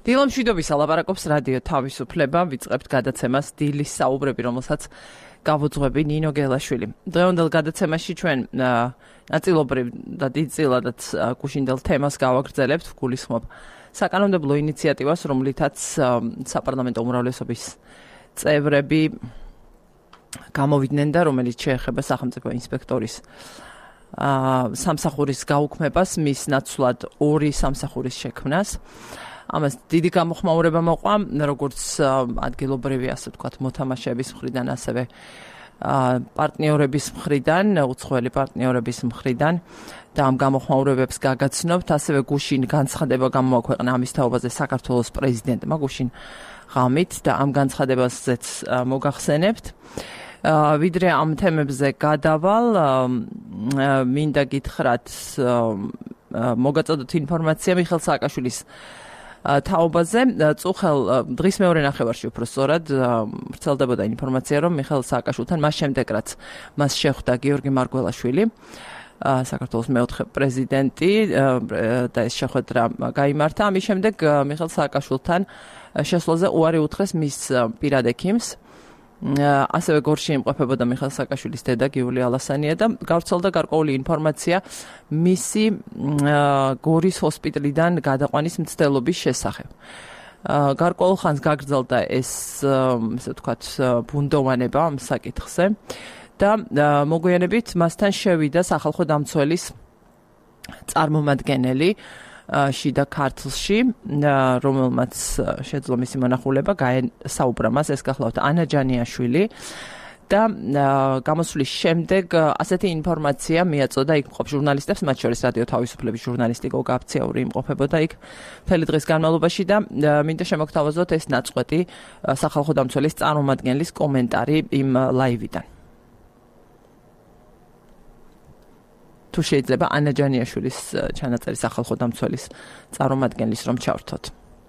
დილა მშვიდობისა, ლაპარაკობს რადიო თავისუფლება, ვიწყებთ გადაცემას დილის საუბრები, რომელსაც გავუძღვები ნინო გელაშვილი. დღევანდელ გადაცემაში ჩვენ ნაწილობრივ და დიდწილადაც გუშინდელ თემას გავაგრძელებთ, გულისხმობ საკანონმდებლო ინიციატივას, რომლითაც საპარლამენტო უმრავლესობის წევრები გამოვიდნენ და რომელიც შეეხება სახელმწიფო ინსპექტორის სამსახურის გაუქმებას, მის ნაცვლად ორი სამსახურის შექმნას. ამას დიდი გამოხმაურება მოყვა, როგორც ადგილობრივი, ასე ვთქვათ, მოთამაშეების მხრიდან, ასევე პარტნიორების მხრიდან, უცხოელი პარტნიორების მხრიდან და ამ გამოხმაურებებს გაგაცნობთ, ასევე გუშინ განცხადება გამოაქვეყნა ამის თაობაზე საქართველოს პრეზიდენტმა გუშინ ღამით და ამ განცხადებაზეც მოგახსენებთ. ვიდრე ამ თემებზე გადავალ, მინდა გითხრათ, მოგაწოდოთ ინფორმაცია მიხეილ სააკაშვილის თაობაზე. წუხელ დღის მეორე ნახევარში უფრო სწორად ვრცელდებოდა ინფორმაცია, რომ მიხეილ სააკაშვილთან მას შემდეგ, რაც მას შეხვდა გიორგი მარგველაშვილი, საქართველოს მეოთხე პრეზიდენტი და ეს შეხვედრა გაიმართა. ამის შემდეგ მიხეილ სააკაშვილთან შესვლაზე უარი უთხრეს მის პირად ექიმს. ასევე გორში იმყოფებოდა მიხეილ სააკაშვილის დედა გიულია ალასანია და გავრცელდა გარკვეული ინფორმაცია მისი გორის ჰოსპიტალიდან გადაყვანის მცდელობის შესახებ. გარკვეულ ხანს გაგრძელდა ეს, ასე ვთქვათ, ბუნდოვანება ამ საკითხზე და მოგვიანებით მასთან შევიდა სახალხო დამცველის წარმომადგენელი შიდა ქართლში, რომელმაც შეძლო მისი მონახულება, გაესაუბრა მას, ეს გახლავთ ანა ჯანიაშვილი და გამოსვლის შემდეგ ასეთი ინფორმაცია მიაწოდა იქ მყოფ ჟურნალისტებს, მათ შორის რადიო თავისუფლების ჟურნალისტი გოგა აფციაური იმყოფებოდა იქ მთელი დღის განმავლობაში და მინდა შემოგთავაზოთ ეს ნაწყვეტი სახალხო დამცველის წარმომადგენლის კომენტარი იმ ლაივიდან. თუ შეიძლება ანა ჯანიაშვილის ჩანაწერი სახალხო დამცველის წარმომადგენლის რომ ჩავრთოთ.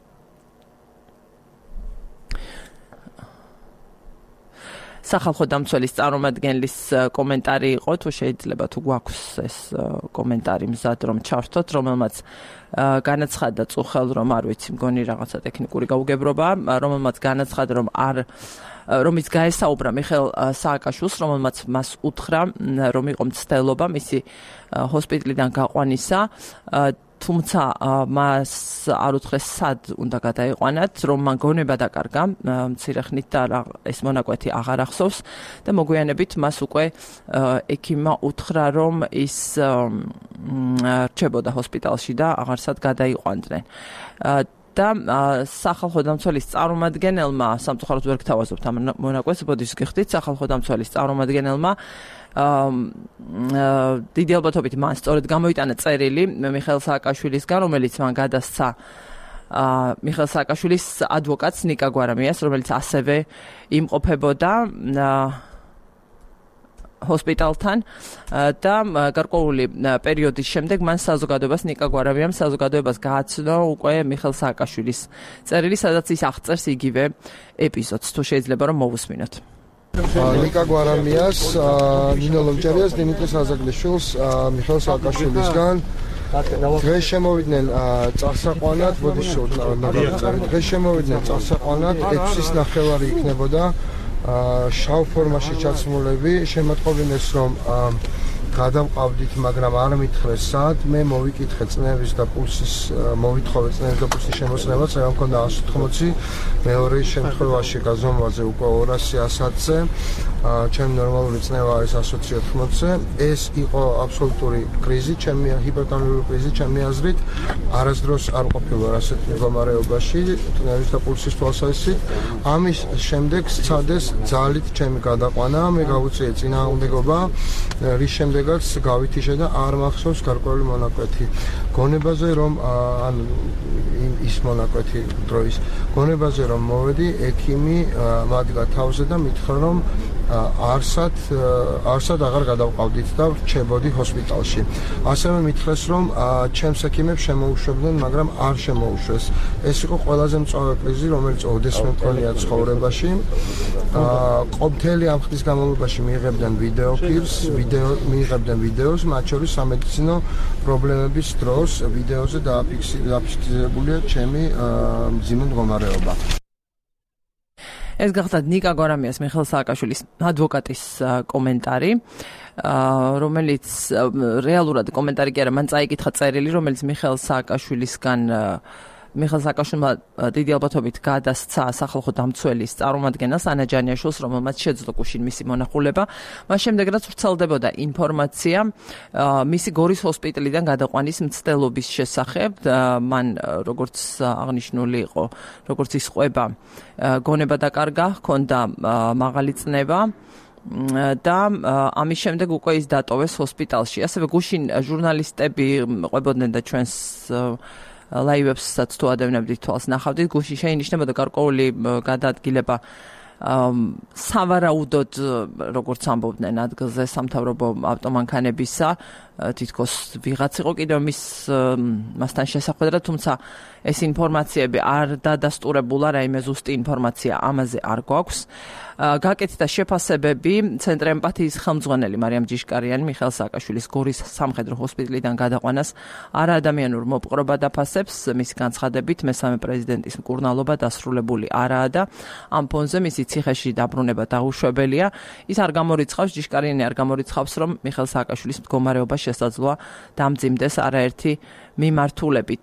სახალხო დამცველის წარმომადგენლის კომენტარი იყო, თუ შეიძლება, თუ გვაქვს ეს კომენტარი მზად რომ ჩავრთოთ, რომელმაც განაცხადა წუხელ, რომ არ ვიცი, მგონი რაღაცა ტექნიკური გაუგებრობა, რომელმაც განაცხადა, რომ ის გაესაუბრა მიხეილ სააკაშვილს, რომელმაც მას უთხრა, რომ იყო მცდელობა მისი ჰოსპიტალიდან გაყვანისა, თუმცა მას არ უთხრეს სად უნდა გადაიყვანათ, რომ მან გონება დაკარგა მცირე ხნით და ეს მონაკვეთი აღარ ახსოვს და მოგვიანებით მას უკვე ექიმმა უთხრა, რომ ის რჩებოდა ჰოსპიტალში და აღარსად გადაიყვანდნენ. და სახალხო დამცველის წარმომადგენელმა, სამწუხაროდ ვერ გთავაზობთ ამ მონაკვეთს, ბოდიშს გიხდით, სახალხო დამცველის წარმომადგენელმა დიდი ალბათობით მან სწორედ გამოიტანა წერილი მიხეილ სააკაშვილისგან, რომელიც მან გადასცა მიხეილ სააკაშვილის ადვოკატს ნიკა გვარამიას, რომელიც ასევე იმყოფებოდა ჰოსპიტალთან და გარკვეული პერიოდის შემდეგ მან საზოგადოებას ნიკა გვარამიამ საზოგადოებას გააცნო უკვე მიხეილ სააკაშვილის წერილი, სადაც ის აღწერს იგივე ეპიზოდს, თუ შეიძლება რომ მოვუსმინოთ. ნიკა გვარამიას, ნინო ლომჭარიას, დიმიტრი საზაგლიშვილს მიხეილ სააკაშვილისგან დღეს შემოვიდნენ წასაყვანად, დღეს შემოვიდნენ წასაყვანად 6:30 იქნებოდა შავ ფორმაში ჩაცმულები, შემატყობინეს რომ გადავყავდით, მაგრამ არ მითხრეს სად, მე მოვიკითხე წნევის და პულსის, მოვითხოვე წნევის და პულსის შემოსნებაც, რა მქონდა 180, მეორე შემთხვევაში გაზომვაზე უკვე 200-110-ზე, ჩემი ნორმალური წნევა არის 180-ზე, ეს იყო აბსოლუტური კრიზი, ჩემი ჰიპერტონიული კრიზი, ჩემი აზრით, არასდროს არ ყოფილა ასეთ მდგომარეობაში, წნევის და პულსის თვალსაზრისით. ამის შემდეგ სცადეს ძალით ჩემი გადაყვანა, მე გავუწიე წინააღმდეგობა, რის შემდეგ გავითიშე და არ მახსოვს გარკვეული მონაკვეთი. გონებაზე რომ ის მონაკვეთი დროის გონებაზე რომ მოვედი, ექიმი მადგა თავზე და მითხრა რომ არსად აღარ გადავყავდით და რჩებოდი ჰოსპიტალში. ასევე მითხრეს, რომ ჩემს ექიმებს შემოუშვებდნენ, მაგრამ არ შემოუშვეს. ეს იყო ყველაზე მწვავე პრიზი, რომელიც ოდესმე მქონია ცხოვრებაში. ყოველი ამ ხნის განმავლობაში მიიღებდნენ ვიდეოს, მათ შორის სამედიცინო პრობლემების დროს ვიდეოზე დაფიქსირებულია ჩემი მძიმე მდგომარეობა. ეს გახლავთ ნიკა გვარამიას მიხეილ სააკაშვილის ადვოკატის კომენტარი, რომელიც რეალურად კომენტარი კი არა, მან წაიკითხა წერილი, რომელიც მიხეილ სააკაშვილისგან მიხეილ სააკაშვილმა დიდი ალბათობით გადასცა სახალხო დამცველის წარმომადგენელს ანა ჯანიაშვილს, რომელმაც შეძლო გუშინ მისი მონახულება. მას შემდეგ რაც ვრცელდებოდა ინფორმაცია მისი გორის ჰოსპიტალიდან გადაყვანის მცდელობის შესახებ, მან როგორც აღნიშნული იყო, როგორც ის ყვება, გონება დაკარგა, ჰქონდა მაღალი წნება და ამის შემდეგ უკვე ის დატოვეს ჰოსპიტალში. ასევე გუშინ ჟურნალისტები ყვებოდნენ და ჩვენს ლაივებსაც თუ ადევნებდით თვალს ნახავდით, გუშინ შეინიშნებოდა გარკვეული გადაადგილება სავარაუდოდ, როგორც ამბობდნენ ადგილზე, სამთავრობო ავტომანქანებისა, თითქოს ვიღაც იყო კიდევ მასთან შესახვედრად, თუმცა ეს ინფორმაციები არ დადასტურებულა, რაიმე ზუსტი ინფორმაცია ამაზე არ გვაქვს. გაკეთდა შეფასებები ცენტრი ემპათიის ხელმძღვანელი მარიამ ჯიშკარიანი მიხეილ სააკაშვილის გორის სამხედრო ჰოსპიტალიდან გადაყვანას არაადამიანურ მოპყრობა დაფასებს. მისი განცხადებით, მესამე პრეზიდენტის მკურნალობა დასრულებული არაა და ამ ფონზე მისი ციხეში დაბრუნება დაუშვებელია. ის არ გამორიცხავს, ჯიშკარიანი არ გამორიცხავს, რომ მიხეილ სააკაშვილის მდგომარეობა შესაძლოა დამძიმდეს არაერთი მიმართულებით.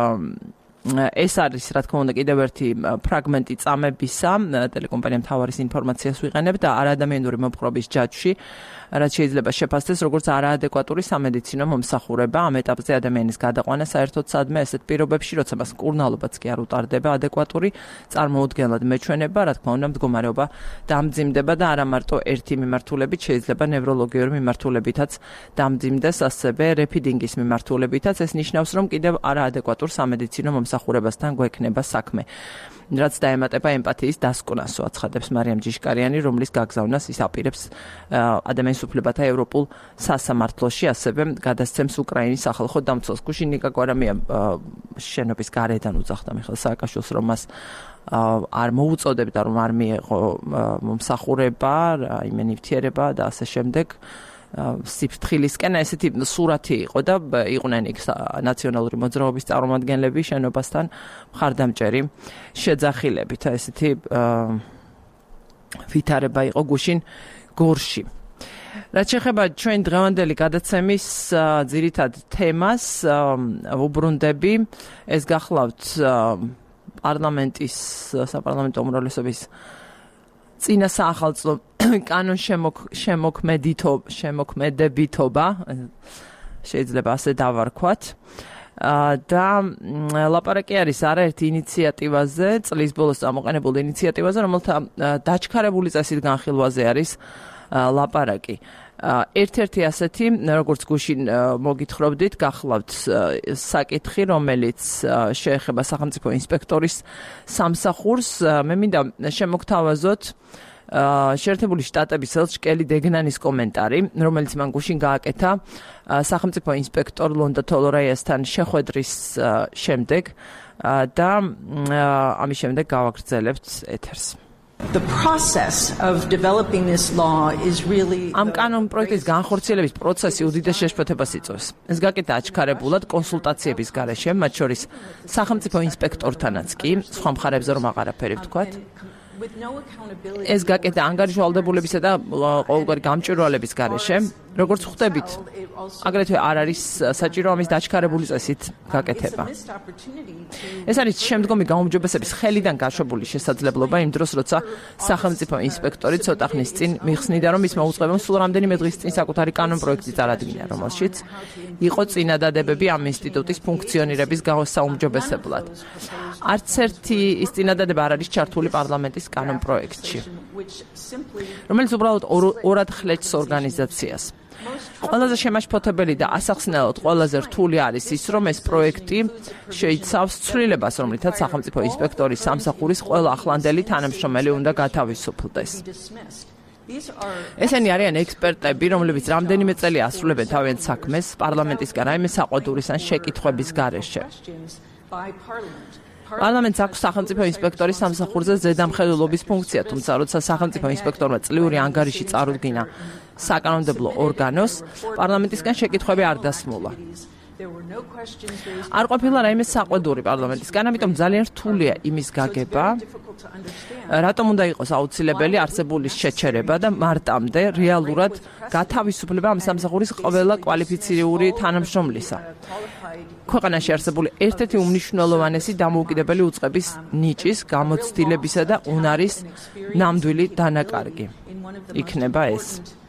ეს არის, რა თქმა უნდა, კიდევ ერთი ფრაგმენტი წამებისა, ტელეკომპანია მთავარის ინფორმაციას ვიყენებ და არაადამიანური მოპყრობის ჯაჭვში, რაც შეიძლება შეფასდეს როგორც არაადეკვატური სამედიცინო მომსახურება. ამ ეტაპზე ადამიანის გადაყვანა საერთოდ სადმე ესეთ პირობებში, როცა მას მკურნალობაც კი არ უტარდება ადეკვატური წარმოუდგენლად მეჩვენება, რა თქმა უნდა, მდგომარეობა დამძიმდება და არა მარტო ერთი მიმართულებით, შეიძლება ნევროლოგიური მიმართულებითაც დამძიმდეს, ასევე რეფიდინგის მიმართულებითაც. ეს ნიშნავს, რომ კიდევ არაადეკვატურ სამედიცინო მომსახურებასთან გვექნება საქმე. რაც დაემატება ემპათიის დასკვნასო, აცხადებს მარიამ ჯიშკარიანი, რომლის გაგზავნას ის აპირებს ადამიანის უფლებათა ევროპულ სასამართლოში, ასევე გადასცემს უკრაინის სახალხო დამცველს. გუშინ ნიკა გვარამია შენობის გარედან უძახდა მიხეილ სააკაშვილს, რომ მას არ მოუწოდებდა, რომ არ მიეღო მომსახურება, რაიმე ნივთიერება და ასე შემდეგ. სიფრთხილისკენ ესეთი სურათი იყო და იყვნენ იქ ნაციონალური მოძრაობის წარმომადგენლები შენობასთან მხარდამჭერი შეძახილებით. ესეთი ვითარება იყო გუშინ გორში. რაც შეეხება ჩვენ დღევანდელი გადაცემის ძირითად თემას, ვუბრუნდები, ეს გახლავთ პარლამენტის საპარლამენტო უმრავლესობის წინა საახალწლო კანონ შემოქმედებითობა, შეიძლება ასე დავარქვათ. და ლაპარაკი არის არაერთი ინიციატივაზე, წლის ბოლოს წამოყენებულ ინიციატივაზე, რომელთა დაჩქარებული წესით განხილვაზე არის ლაპარაკი. ერთ-ერთი ასეთი, როგორც გუშინ მოგითხრობდით, გახლავთ საკითხი, რომელიც შეეხება სახელმწიფო ინსპექტორის სამსახურს. მე მინდა შემოგთავაზოთ შეერთებული შტატების ელჩ კელი დეგნანის კომენტარი, რომელიც მან გუშინ გააკეთა სახელმწიფო ინსპექტორ ლონდა თოლორაიასთან შეხვედრის შემდეგ და ამის შემდეგ გავაგრძელებთ ეთერს. The process of developing this law is really ამ კანონ პროექტის განხორციელების პროცესი უდიდეს შეშფოთებას იწვევს. ეს გაკეთა აჩქარებულად კონსულტაციების გარეშე, მათ შორის სახელმწიფო ინსპექტორთანაც კი, სხვა მხარეებზე რომ აღარაფერი ვთქვათ. ეს გაკეთა ანგარიშვალდებულებისა და ყოველგვარი გამჭვირვალების გარეშე, როგორც ხვდებით, აგრეთვე არ არის საჭირო ამის დაჩქარებული წესით გაკეთება. ეს არის შემდგომი გაუმჯობესების ხელიდან გაშვებული შესაძლებლობა იმ დროს, როცა სახელმწიფო ინსპექტორი ცოტა ხნის წინ მიხსნიდა, რომ ის მოუწყებამ სულ რამდენიმე დღის წინ საკუთარი კანონ პროექტი წარადგინა, რომელშიც იყო წინადადებები ამ ინსტიტუტის ფუნქციონირების გაუსაუმჯობესებლად. არც ერთი ის წინადადება არ არის ჩართული პარლამენტის კანონ პროექტში, რომელიც უბრალოდ ორად ხლეჭს ორგანიზაციას. ყველაზე შემაშფოთებელი და ასახსნელად ყველაზე რთული არის ის, რომ ეს პროექტი შეიცავს ცვლილებას, რომლითაც სახელმწიფო ინსპექტორის სამსახურის ყველა ახლანდელი თანამშრომელი უნდა გათავისუფლდეს. ესენი არიან ექსპერტები, რომლებიც რამდენიმე წელი ასრულებენ თავიანთ საქმეს პარლამენტისგან რაიმე საყვედურის ან შეკითხვების გარეშე. პარლამენტს აქვს სახელმწიფო ინსპექტორის სამსახურზე ზედამხედველობის ფუნქცია, თუმცა როცა სახელმწიფო ინსპექტორმა წლიური ანგარიში წარუდგინა საკანონმდებლო ორგანოს, პარლამენტისგან შეკითხვები არ დასმულა. არ ყოფილა რაიმე საყვედური პარლამენტისგან, ამიტომ ძალიან რთულია იმის გაგება, რატომ უნდა იყოს აუცილებელი არსებული შეჩერება და მარტამდე რეალურად გათავისუფლება ამ სამსახურის ყველა კვალიფიციური თანამშრომლისა. ქვეყანაში არსებული ერთ-ერთი უმნიშვნელოვანესი დამოუკიდებელი უწყების ნიჭის, გამოცდილებისა და უნარის ნამდვილი დანაკარგი იქნება ეს.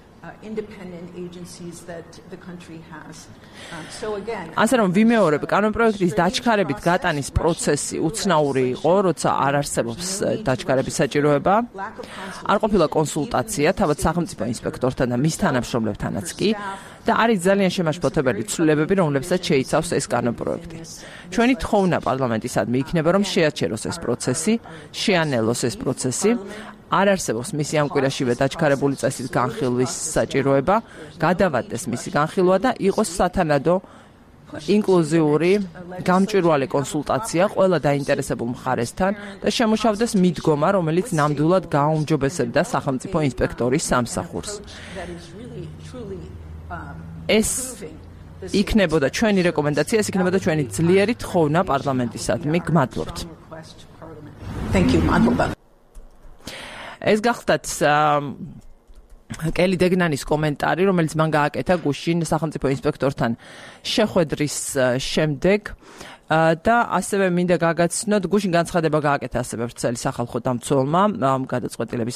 ასე რომ ვიმეორებ, კანონპროექტის დაჩქარებით გატანის პროცესი უცნაური იყო, როცა არ არსებობს დაჩქარების საჭიროება, არ ყოფილა კონსულტაცია თავად სახელმწიფო ინსპექტორთან და მის თანამშრომლებთანაც კი და არის ძალიან შემაშფოთებელი ცვლილებები, რომლებსაც შეიცავს ეს კანონპროექტი. ჩვენი თხოვნა პარლამენტისადმი იქნება, რომ შეაჩეროს ეს პროცესი, შეანელოს ეს პროცესი, არ არსებობს მისი ამ კვირაშივე დაჩქარებული წესის განხილვის საჭიროება, გადავადდეს მისი განხილვა და იყოს სათანადო ინკლუზიური, გამჭვირვალე კონსულტაცია ყველა დაინტერესებულ მხარესთან და შემუშავდეს მიდგომა, რომელიც ნამდვილად გააუმჯობესებდა სახელმწიფო ინსპექტორის სამსახურს. ეს იქნებოდა ჩვენი რეკომენდაცია, ეს იქნებოდა ჩვენი ძლიერი თხოვნა პარლამენტისადმი. გმადლობთ. Thank you, მადლობა. ეს გახლდათ კელი დეგნანის კომენტარი, რომელიც მან გააკეთა გუშინ სახელმწიფო ინსპექტორთან შეხვედრის შემდეგ და ასევე მინდა გაგაცნოთ, გუშინ განცხადება გააკეთა ასევე ვრცელი სახალხო დამცველმა გადაწყვეტილების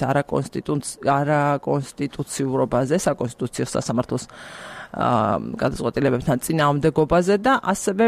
არაკონსტიტუციურობაზე, საკონსტიტუციო სასამართლოს გადაწყვეტილებებთან წინააღმდეგობაზე და ასევე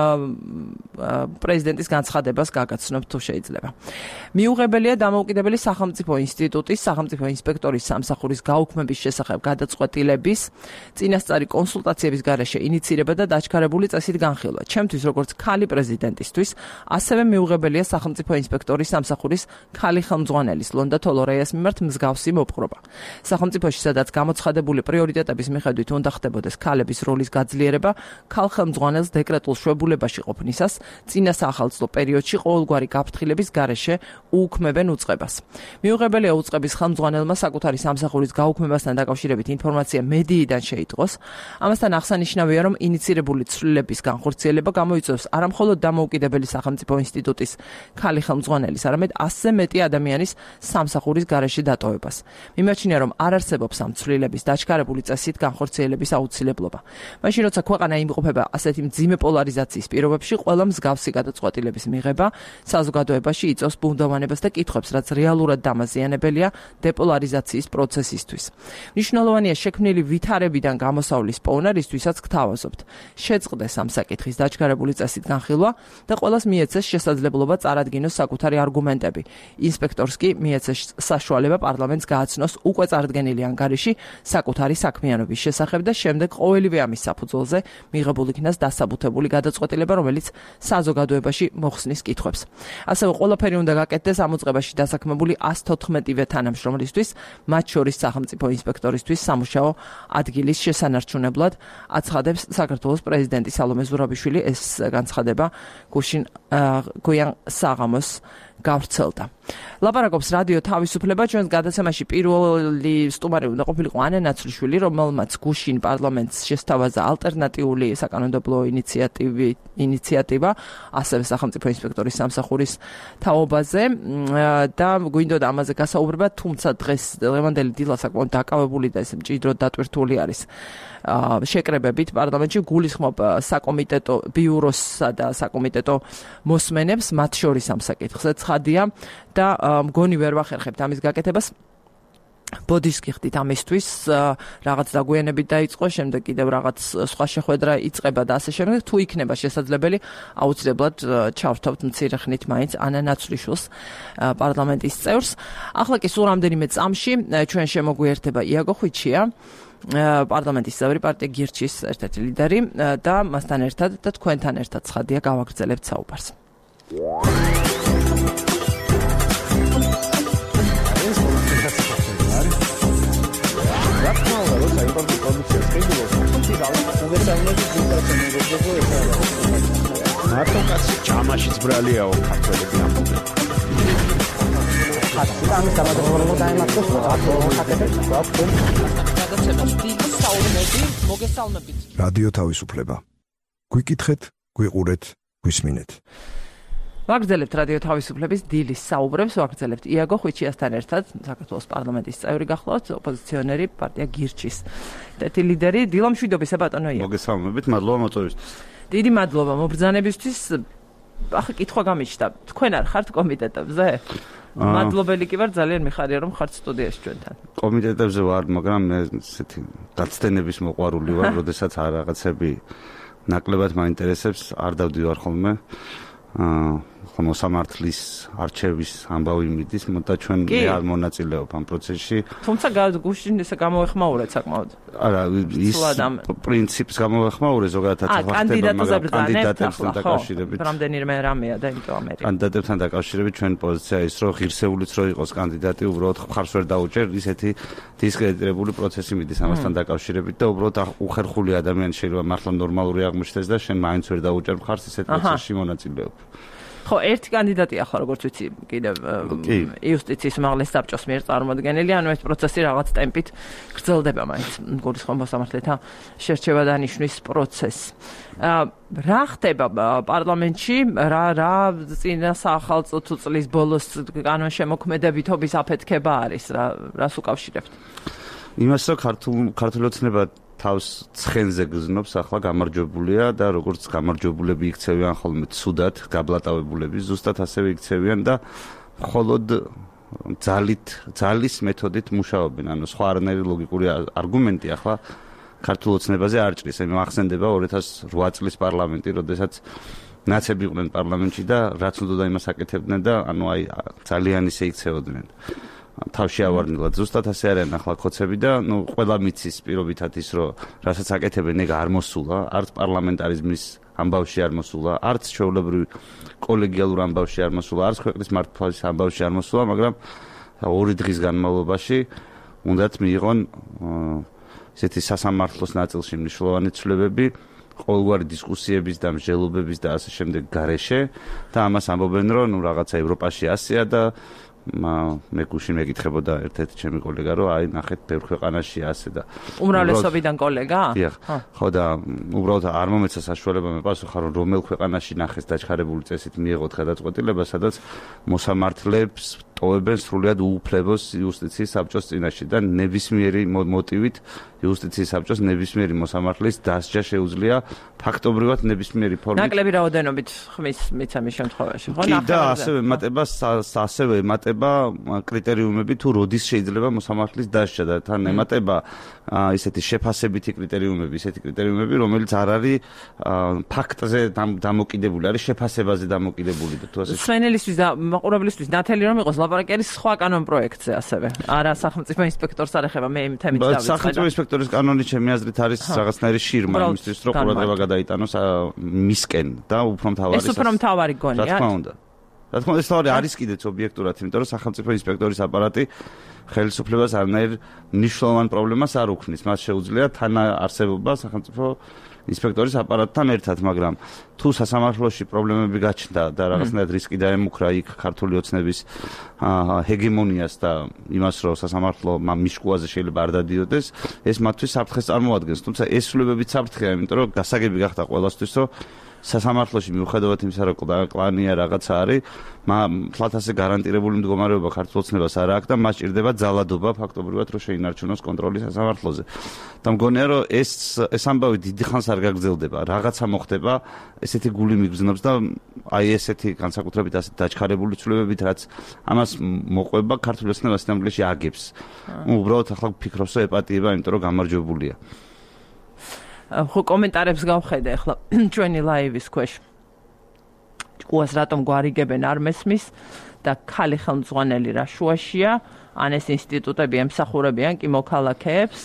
პრეზიდენტის განცხადებას გაგაცნობთ თუ შეიძლება. მიუღებელია დამოუკიდებელი სახელმწიფო ინსტიტუტის, სახელმწიფო ინსპექტორის სამსახურის გაუქმების შესახებ გადაწყვეტილების წინასწარი კონსულტაციების გარეშე ინიცირება და დაჩქარებული წესით განხილვა. ჩემთვის როგორც ქალი პრეზიდენტისთვის, ასევე მიუღებელია სახელმწიფო ინსპექტორის სამსახურის ქალი ხელმძღვანელის ლონდა თოლორეიას მიმართ მსგავსი მოპყრობა. სახელმწიფოში, სადაც გამოცხადებული პრიორიტეტების მიხედვით უნდა ხდებოდეს ქალების როლის გაძლიერება, ქალ ხელმძღვანელს დეკრეტულ შვებულებაში ყოფნისას წინა საახალწლო პერიოდში ყოველგვარი გაფრთხილების გარეშე უუქმებენ უწყებას. მიუღებელია უწყების ხელმძღვანელმა საკუთარი სამსახურის გაუქმებასთან დაკავშირებით ინფორმაცია მედიიდან შეიტყოს. ამასთან აღსანიშნავია, რომ ინიცირებული ცვლილების განხორციელება გამოიწვევს არამხოლოდ დამოუკიდებელი სახელმწიფო ინსტიტუტის ქალი ხელმძღვანელის, არამედ 100-ზე მეტი ადამიანის სამსახურის გარეშე დატოვებას. მიმაჩნია, რომ არ არსებობს ამ ცვლილების დაჩქარებული წესით განხორციელების აუცილებლობა. მაშინ როცა ქვეყანა იმყოფება ასეთი მძიმე პოლარიზაციის პირობებში, ყველა მსგავსი გადაწყვეტილების მიღება საზოგადოებაში იწვევს ბუნდოვანებას და კითხვებს, რაც რეალურად დამაზიანებელია დეპოლარიზაციის პროცესისთვის. მნიშვნელოვანია შექმნილი ვითარებიდან გამოსავლის პოვნერისთვისაც გთავაზობთ. შეწყდეს ამ საკითხის დაჩქარებული წესით განხილვა და ყველას მიეცეს შესაძლებლობა წარადგინოს საკუთარი არგუმენტები. ინსპექტორს კი მიეცეს საშუალება პარლამენტს გააცნოს უკვე წარდგენილი ანგარიში საკუთარი საქმიანობის შესახებ და შემდეგ ყოველივე ამის საფუძველზე მიღებულ იქნას დასაბუთებული გადაწყვეტილება, რომელიც საზოგადოებაში მოხსნის კითხვებს. ასევე ყველაფერი უნდა გაკეთდეს ამ უწყებაში დასაქმებული 114-ვე თანამშრომლისთვის, მათ შორის სახელმწიფო ინსპექტორისთვის სამუშაო ადგილის შესანარჩუნებლად, აცხადებს საქართველოს პრეზიდენტი სალომე ზურაბიშვილი. ეს განცხადება გუშინ გოიან საღამოს გავრცელდა. ლაპარაკობს რადიო თავისუფლება. ჩვენს გადაცემაში პირველი სტუმარი უნდა ყოფილიყო ანა ნაცვლიშვილი, რომელმაც გუშინ პარლამენტს შესთავაზა ალტერნატიული საკანონმდებლო ინიციატივა, ასევე სახელმწიფო ინსპექტორის სამსახურის თაობაზე და გვინდოდა ამაზე გასაუბრება, თუმცა დღეს ლევანდელი დილა საკმაოდ დაკავებული და ეს მჭიდროდ დატვირთული არის შეკრებებით პარლამენტში. გულისხმობ საკომიტეტო ბიუროსსა და საკომიტეტო მოსმენებს, მათ შორის ამ საკითხზე ცხადია და მგონი ვერ ვახერხებთ ამის გაკეთებას. ბოდიშს გიხდით ამისთვის, რაღაც დაგვიანებით დაიწყო, შემდეგ კიდევ რაღაც სხვა შეხვედრა იწყება და ასე შემდეგ. თუ იქნება შესაძლებელი, აუცილებლად ჩავრთავთ მცირე ხნით მაინც ანა ნაცვლიშვილს, პარლამენტის წევრს. ახლა კი სულ რამდენიმე წამში ჩვენ შემოგვიერთება იაგო ხვიჩია, პარლამენტის წევრი, პარტია გირჩის ერთ-ერთი ლიდერი და მასთან ერთად და თქვენთან ერთად ცხადია გავაგრძელებთ საუბარს. მარტო კაცი ჯამაშიც ბრალიაო ქართველები ამბობენ. ამის დამადროულობა დაემართოს აკეთებს მოგესალმებით. რადიო თავისუფლება. გვიკითხეთ, გვიყურეთ, გვისმინეთ. ვაგრძელებთ რადიო თავისუფლების დილის საუბრებს, ვაგრძელებთ იაგო ხვიჩიასთან ერთად, საქართველოს პარლამენტის წევრი გახლავთ, ოპოზიციონერი პარტია გირჩის თეთი ლიდერი დილო მშვიდობისა ბატონო იაგო. მოგესალმებით, მადლობა მოწვევისთვის. დიდი მადლობა მობრძანებისთვის. ახლა კითხვა გამიჩნდა, თქვენ არ ხართ კომიტეტებზე? მადლობელი კი ვარ, ძალიან მიხარია რომ ხართ სტუდიაში ჩვენთან. კომიტეტებზე ვარ, მაგრამ მე ესეთი გაცდენების მოყვარული ვარ, როდესაც რაღაცები ნაკლებად მაინტერესებს, არ დავდივარ ხოლმე. მოსამართლის არჩევის ამბავი მიდის, და ჩვენ მე არ მონაწილეობ ამ პროცესში. თუმცა გუშინ ესე გამოეხმაურეთ საკმაოდ. არა, ის პრინციპს გამოეხმაურე ზოგადად ახლა კანდიდატებთან დაკავშირებით. რამდენიმე რამეა და იმიტომ ამერი. კანდიდატებთან დაკავშირებით ჩვენ პოზიცია ის რომ ღირსეულიც რო იყოს კანდიდატი, უბრალოდ ხარს ვერ დაუჭერ, ისეთი დისკრედიტირებული პროცესი მიდის ამასთან დაკავშირებით და უბრალოდ უხერხული ადამიანი შეიძლება მართლა ნორმალური აღმოჩნდეს და შენ მაინც ვერ დაუჭერ ხარს ისეთ პროცესში მონაწილეობ. ხო, ერთი კანდიდატი ახლა როგორც ვიცი, კიდევ იუსტიციის უმაღლეს საბჭოს მიერ წარმოადგენელი, ანუ ეს პროცესი რაღაც ტემპით გრძელდება მაინც გულისხმობ მოსამართლეთა შერჩევა დანიშვნის პროცესი. რა ხდება პარლამენტში, რა წინა სახელმწიფო თუ წლის ბოლოს კანონშემოქმედებითობის აფეთქება არის, რას უკავშირებთ? იმას რომ ქართული ოცნება თავს ცხენზე გზნობს, ახლა გამარჯვებულია და როგორც გამარჯვებულები იქცევიან ხოლმე ცუდად, გაბლატავებულები ზუსტად ასევე იქცევიან და მხოლოდ ძალის მეთოდით მუშაობენ. ანუ სხვა არანაირი ლოგიკური არგუმენტი ახლა ქართულ ოცნებაზე არ ჭრის. მახსენდება 2008 წლის პარლამენტი, როდესაც ნაცები იყვნენ პარლამენტში და რაც უნდა იმას აკეთებდნენ და ანუ აი ძალიან ისე იქცეოდნენ. თავში ავარნილად ზუსტად ასე არიან ახლა ხოცები და ნუ ყველა მიცის პირობითად ის რომ რასაც აკეთებენ ეგ არ მოსულა, არც პარლამენტარიზმის ამბავში არ მოსულა, არც ჩვეულებრივ კოლეგიალურ ამბავში არ მოსულა, არც ქვეყნის მართლობის ამბავში არ მოსულა, მაგრამ 2 დღის განმავლობაში უნდათ მიიღონ ესეთი სასამართლოს ნაწილში მნიშვნელოვანი ცვლილებები, ყოველგვარი დისკუსიების და მსჯელობების და ასე შემდეგ გარეშე და ამას ამბობენ რომ ნუ რაღაცა ევროპაში ასეა და მე გუშინ მეკითხებოდა ერთ-ერთი ჩემი კოლეგა რომ აი ნახეთ ბევრ ქვეყანაში ასე და უმრავლესობიდან კოლეგა? დიახ, ხო და უბრალოდ არ მომეცა საშუალება მეპასუხა რომ რომელ ქვეყანაში ნახეს დაჩქარებული წესით მიიღოთ გადაწყვეტილება, სადაც მოსამართლეებს ტოვებენ სრულიად უუფლებას იუსტიციის საბჭოს წინაშე და ნებისმიერი მოტივით იუსტიციის საბჭოს ნებისმიერი მოსამართლის დასჯა შეუძლია ფაქტობრივად ნებისმიერი ფორმით. ნაკლები რაოდენობით ხმის მიცემის შემთხვევაში, ხო? და ასევე ემატება კრიტერიუმები თუ როდის შეიძლება მოსამართლის დასჯა და თან ემატება ისეთი შეფასებითი კრიტერიუმები, ისეთი კრიტერიუმები, რომელიც არ არის ფაქტზე დამოკიდებული, არის შეფასებაზე დამოკიდებული და თუ ასე სვენელისთვის და მაყურებლისთვის ნათელი რომ იყოს ლაპარაკი არის სხვა კანონ პროექტზე ასევე. არა სახელმწიფო ინსპექტორს არ ეხება, მე იმ თემით დავიწყე. სახელმწიფო ინსპექტორის კანონი ჩემი აზრით არის რაღაცნაირი შირმა იმისთვის, რომ ყურადღება გადაიტანოს მისკენ და უფრო მთავარი. ეს უფრო მთავარი გონია. რა თქმა უნდა. რა თქმა უნდა, ეს თავი არის კიდეც ობიექტურად, იმიტომ რომ სახელმწიფო ინსპექტორის აპარატი ხელისუფლებას არანაირ მნიშვნელოვან პრობლემას არ უქმნის. მას შეუძლია თანაარსებობა სახელმწიფო ინსპექტორის აპარატთან ერთად, მაგრამ თუ სასამართლოში პრობლემები გაჩნდა და რაღაცნაირად რისკი დაემუქრა იქ ქართული ოცნების ჰეგემონიას და იმას, რომ სასამართლო მიშკუაზე შეიძლება არ დადიოდეს, ეს მათთვის საფრთხეს წარმოადგენს. თუმცა ეს სრულებებით საფრთხეა, იმიტომ რომ გასაგები გახდა ყველასთვის, რომ სასამართლოში მიუხედავად იმისა, რომ კლანია რაღაცა არის, თლათ ასე გარანტირებული მდგომარეობა ქართულ ოცნებას არ აქვს და მას ჭირდება ძალადობა ფაქტობრივად, რომ შეინარჩუნოს კონტროლი სასამართლოზე. და მგონია, რომ ეს ამბავი დიდი ხანს არ გაგრძელდება, რაღაცა მოხდება, ესეთი გული მიგრძნობს და აი ესეთი განსაკუთრებით ასეთ დაჩქარებული ცვლილებებით, რაც ამას მოყვება ქართულ ოცნებას სინამდვილეში აგებს. უბრალოდ ახლა ვფიქრობს, რომ ეპატიება, იმიტომ რომ გამარჯვებულია. ხო კომენტარებს გავხედე ახლა ჩვენი ლაივის ქვეშ. ჭკუას რატომ გვარიგებენ არ მესმის და ხალი ხელმძღვანელი რა შუაშია, ან ეს ინსტიტუტები ემსახურებიან კი მოქალაქეებს.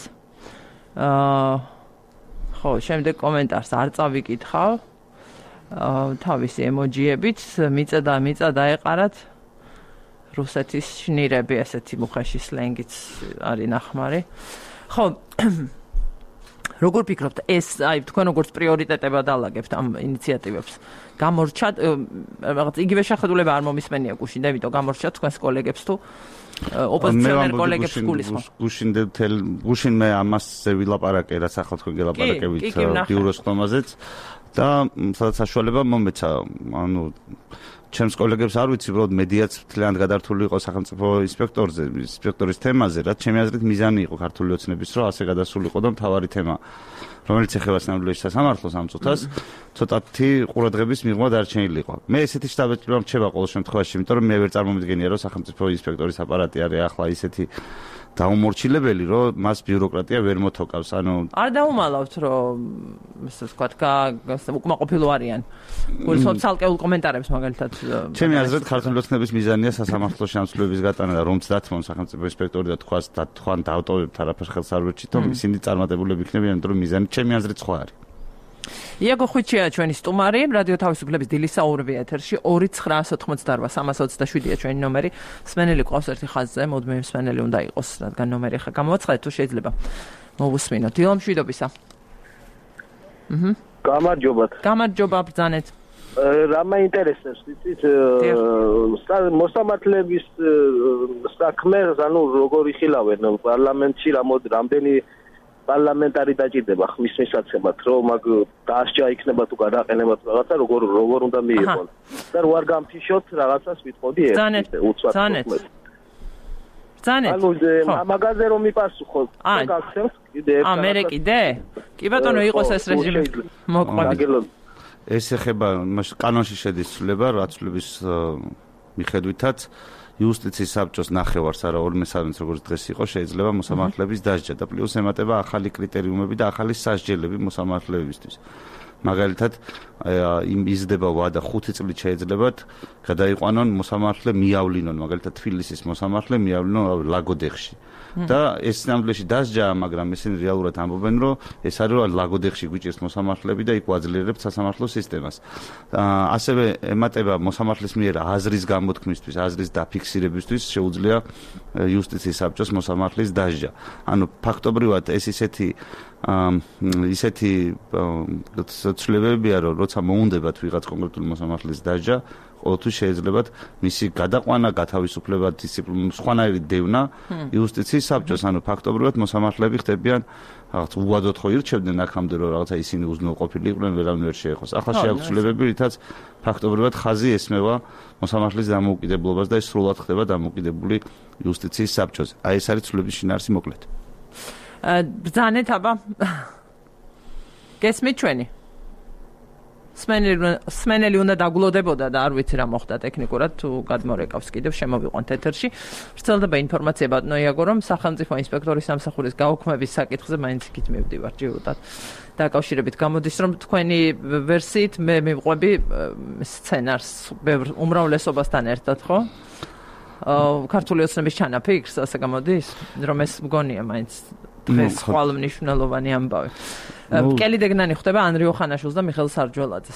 ხო, შემდეგ კომენტარს არ წავიკითხავ. თავისი ემოჯიებით მიწა დაეყარათ. რუსეთის შნირები, ესეთი მუხეში სლენგიც არის ნახმარი. ხო როგორ ფიქრობთ, ეს თქვენ როგორც პრიორიტეტებად ალაგებთ ამ ინიციატივებს? გამორჩათ რაღაც იგივე შეხედულება არ მომისმენია გუშინ და იმიტომ გამორჩათ თქვენს კოლეგებს თუ ოპოზიციონერ კოლეგებს გულისხმობ. გუშინ მე ამასზე ვილაპარაკე, რაც ახლა თქვენ გელაპარაკებით ბიუროს ხომაზეც და სადაც საშუალება მომეცა, ანუ ჩემს კოლეგებს არ ვიცი, უბრალოდ მედიაც მთლიანად გადართული იყო სახელმწიფო ინსპექტორის თემაზე, რაც ჩემი აზრით მიზანი იყო ქართული ოცნების, რომ ასე გადასულიყო და მთავარი თემა, რომელიც ეხება სინამდვილეში სასამართლოს ამ წუთას, ცოტათი ყურადღების მიღმა დარჩენილიყო. მე ესეთი შთაბეჭდილება მრჩება ყოველ შემთხვევაში, იმიტომ რომ მე ვერ წარმომიდგენია, რომ სახელმწიფო ინსპექტორის აპარატი არის ახლა ისეთი დაუმორჩილებელი, რომ მას ბიუროკრატია ვერ მოთოკავს. ანუ არ დაუმალავთ, რომ ესე ვთქვათ, უკმაყოფილო არიან. გულისხმობ ცალკეულ კომენტარებს მაგალითად. ჩემი აზრით, ქართული ოცნების მიზანია სასამართლოში ამცვლელების გატანა და რომც დათმონ სახელმწიფო ინსპექტორი და თქვენ დავტოვებთ არაფერს ხელს არ ვერჩით, რომ ისინი წარმატებულები იქნებიან, იმიტომ რომ მიზანი ჩემი აზრით სხვა არის. იაგო ხვიჩია ჩვენი სტუმარი, რადიო თავისუფლების დილისაურები ეთერში 2988327-ია ჩვენი ნომერი. მსმენელი ყავს ერთი ხაზზე, მოდმე მსმენელი უნდა იყოს, რადგან ნომერი ხა გამოვაცხადეთ, თუ შეიძლება მოვუსმინოთ. დილა მშვიდობისა. გამარჯობათ. გამარჯობა ბრძანეთ. რა მაინტერესებს, იცით, მოსამართლეების საქმე, ანუ როგორ იხილავენ პარლამენტში, რამდენი პარლამენტარი დაჭირდება ხმის მისაცემად, რომ მაგ დაასჯა იქნება თუ გადაყენება თუ რაღაცა, როგორ უნდა მიიღონ. და რო არ გამფიშოთ რაღაცას ვიტყოდი ერთ უცბად. ბრძანეთ. ანუ მაგაზე რომ მიპასუხო, გაგცემს კიდე ერთ. მე კიდე? კი ბატონო, იყოს ეს რეჟიმი. მოყვებით. ეს ეხება კანონში შედის ცვლილება, რაცვლების მიხედვითაც იუსტიციის საბჭოს ნახევარს არა 2/3 როგორც დღეს იყო შეიძლება მოსამართლეების დასჯა და პლუს ემატება ახალი კრიტერიუმები და ახალი სასჯელები მოსამართლეებისთვის. მაგალითად იზრდება ვადა 5 წლით შეიძლებათ გადაიყვანონ მოსამართლე მიავლინონ, მაგალითად თბილისის მოსამართლე მიავლინონ ლაგოდეხში. და ეს სინამდვილეში დასჯაა, მაგრამ ისინი რეალურად ამბობენ, რომ ეს არის რომ ლაგოდეხში გვიჭირს მოსამართლეები და იქ ვაძლიერებთ სასამართლო სისტემას. ასევე ემატება მოსამართლის მიერ აზრის გამოთქმისთვის, აზრის დაფიქსირებისთვის შეუძლია იუსტიციის საბჭოს მოსამართლის დასჯა. ანუ ფაქტობრივად ეს ისეთი ცვლილებებია, რომ როცა მოუნდებათ ვიღაც კონკრეტული მოსამართლის დასჯა, ყოველთვის შეიძლებათ მისი გადაყვანა, გათავისუფლება, სხვანაირი დევნა იუსტიციის საბჭოს, ანუ ფაქტობრივად მოსამართლეები ხდებიან რაღაც უვადოდ ხო ირჩევდნენ აქამდე, რომ რაღაცა ისინი უზრუნველყოფილი იყვნენ, ვერავინ ვერ შეეხოს. ახლა შეაქვს ცვლილებები, რითაც ფაქტობრივად ხაზი ესმევა მოსამართლის დამოუკიდებლობას და ეს სრულად ხდება დამოუკიდებული იუსტიციის საბჭოზე. აი ეს არის ცვლილების შინაარსი მოკლედ. ბრძანეთ აბა. გესმით ჩვენი? სმენელი უნდა დაგულოდებოდა და არ ვიცი რა მოხდა ტექნიკურად, თუ გადმორეკავს კიდევ შემოვიყვანთ ეთერში. ვრცელდება ინფორმაცია ბატონო იაგო, რომ სახელმწიფო ინსპექტორის სამსახურის გაუქმების საკითხზე მაინც იქით მივდივარ ჯეროდად. დაკავშირებით გამოდის, რომ თქვენი ვერსიით მე მივყვები სცენარს უმრავლესობასთან ერთად, ხო? ქართული ოცნების ჩანაფიქრს, ასე გამოდის, რომ ეს მგონია მაინც დღეს ხვალ მნიშვნელოვანი ამბავი. კელი დეგნანი ხდება ანრიო ხანაშვილს და მიხეილ სარჯველაძეს.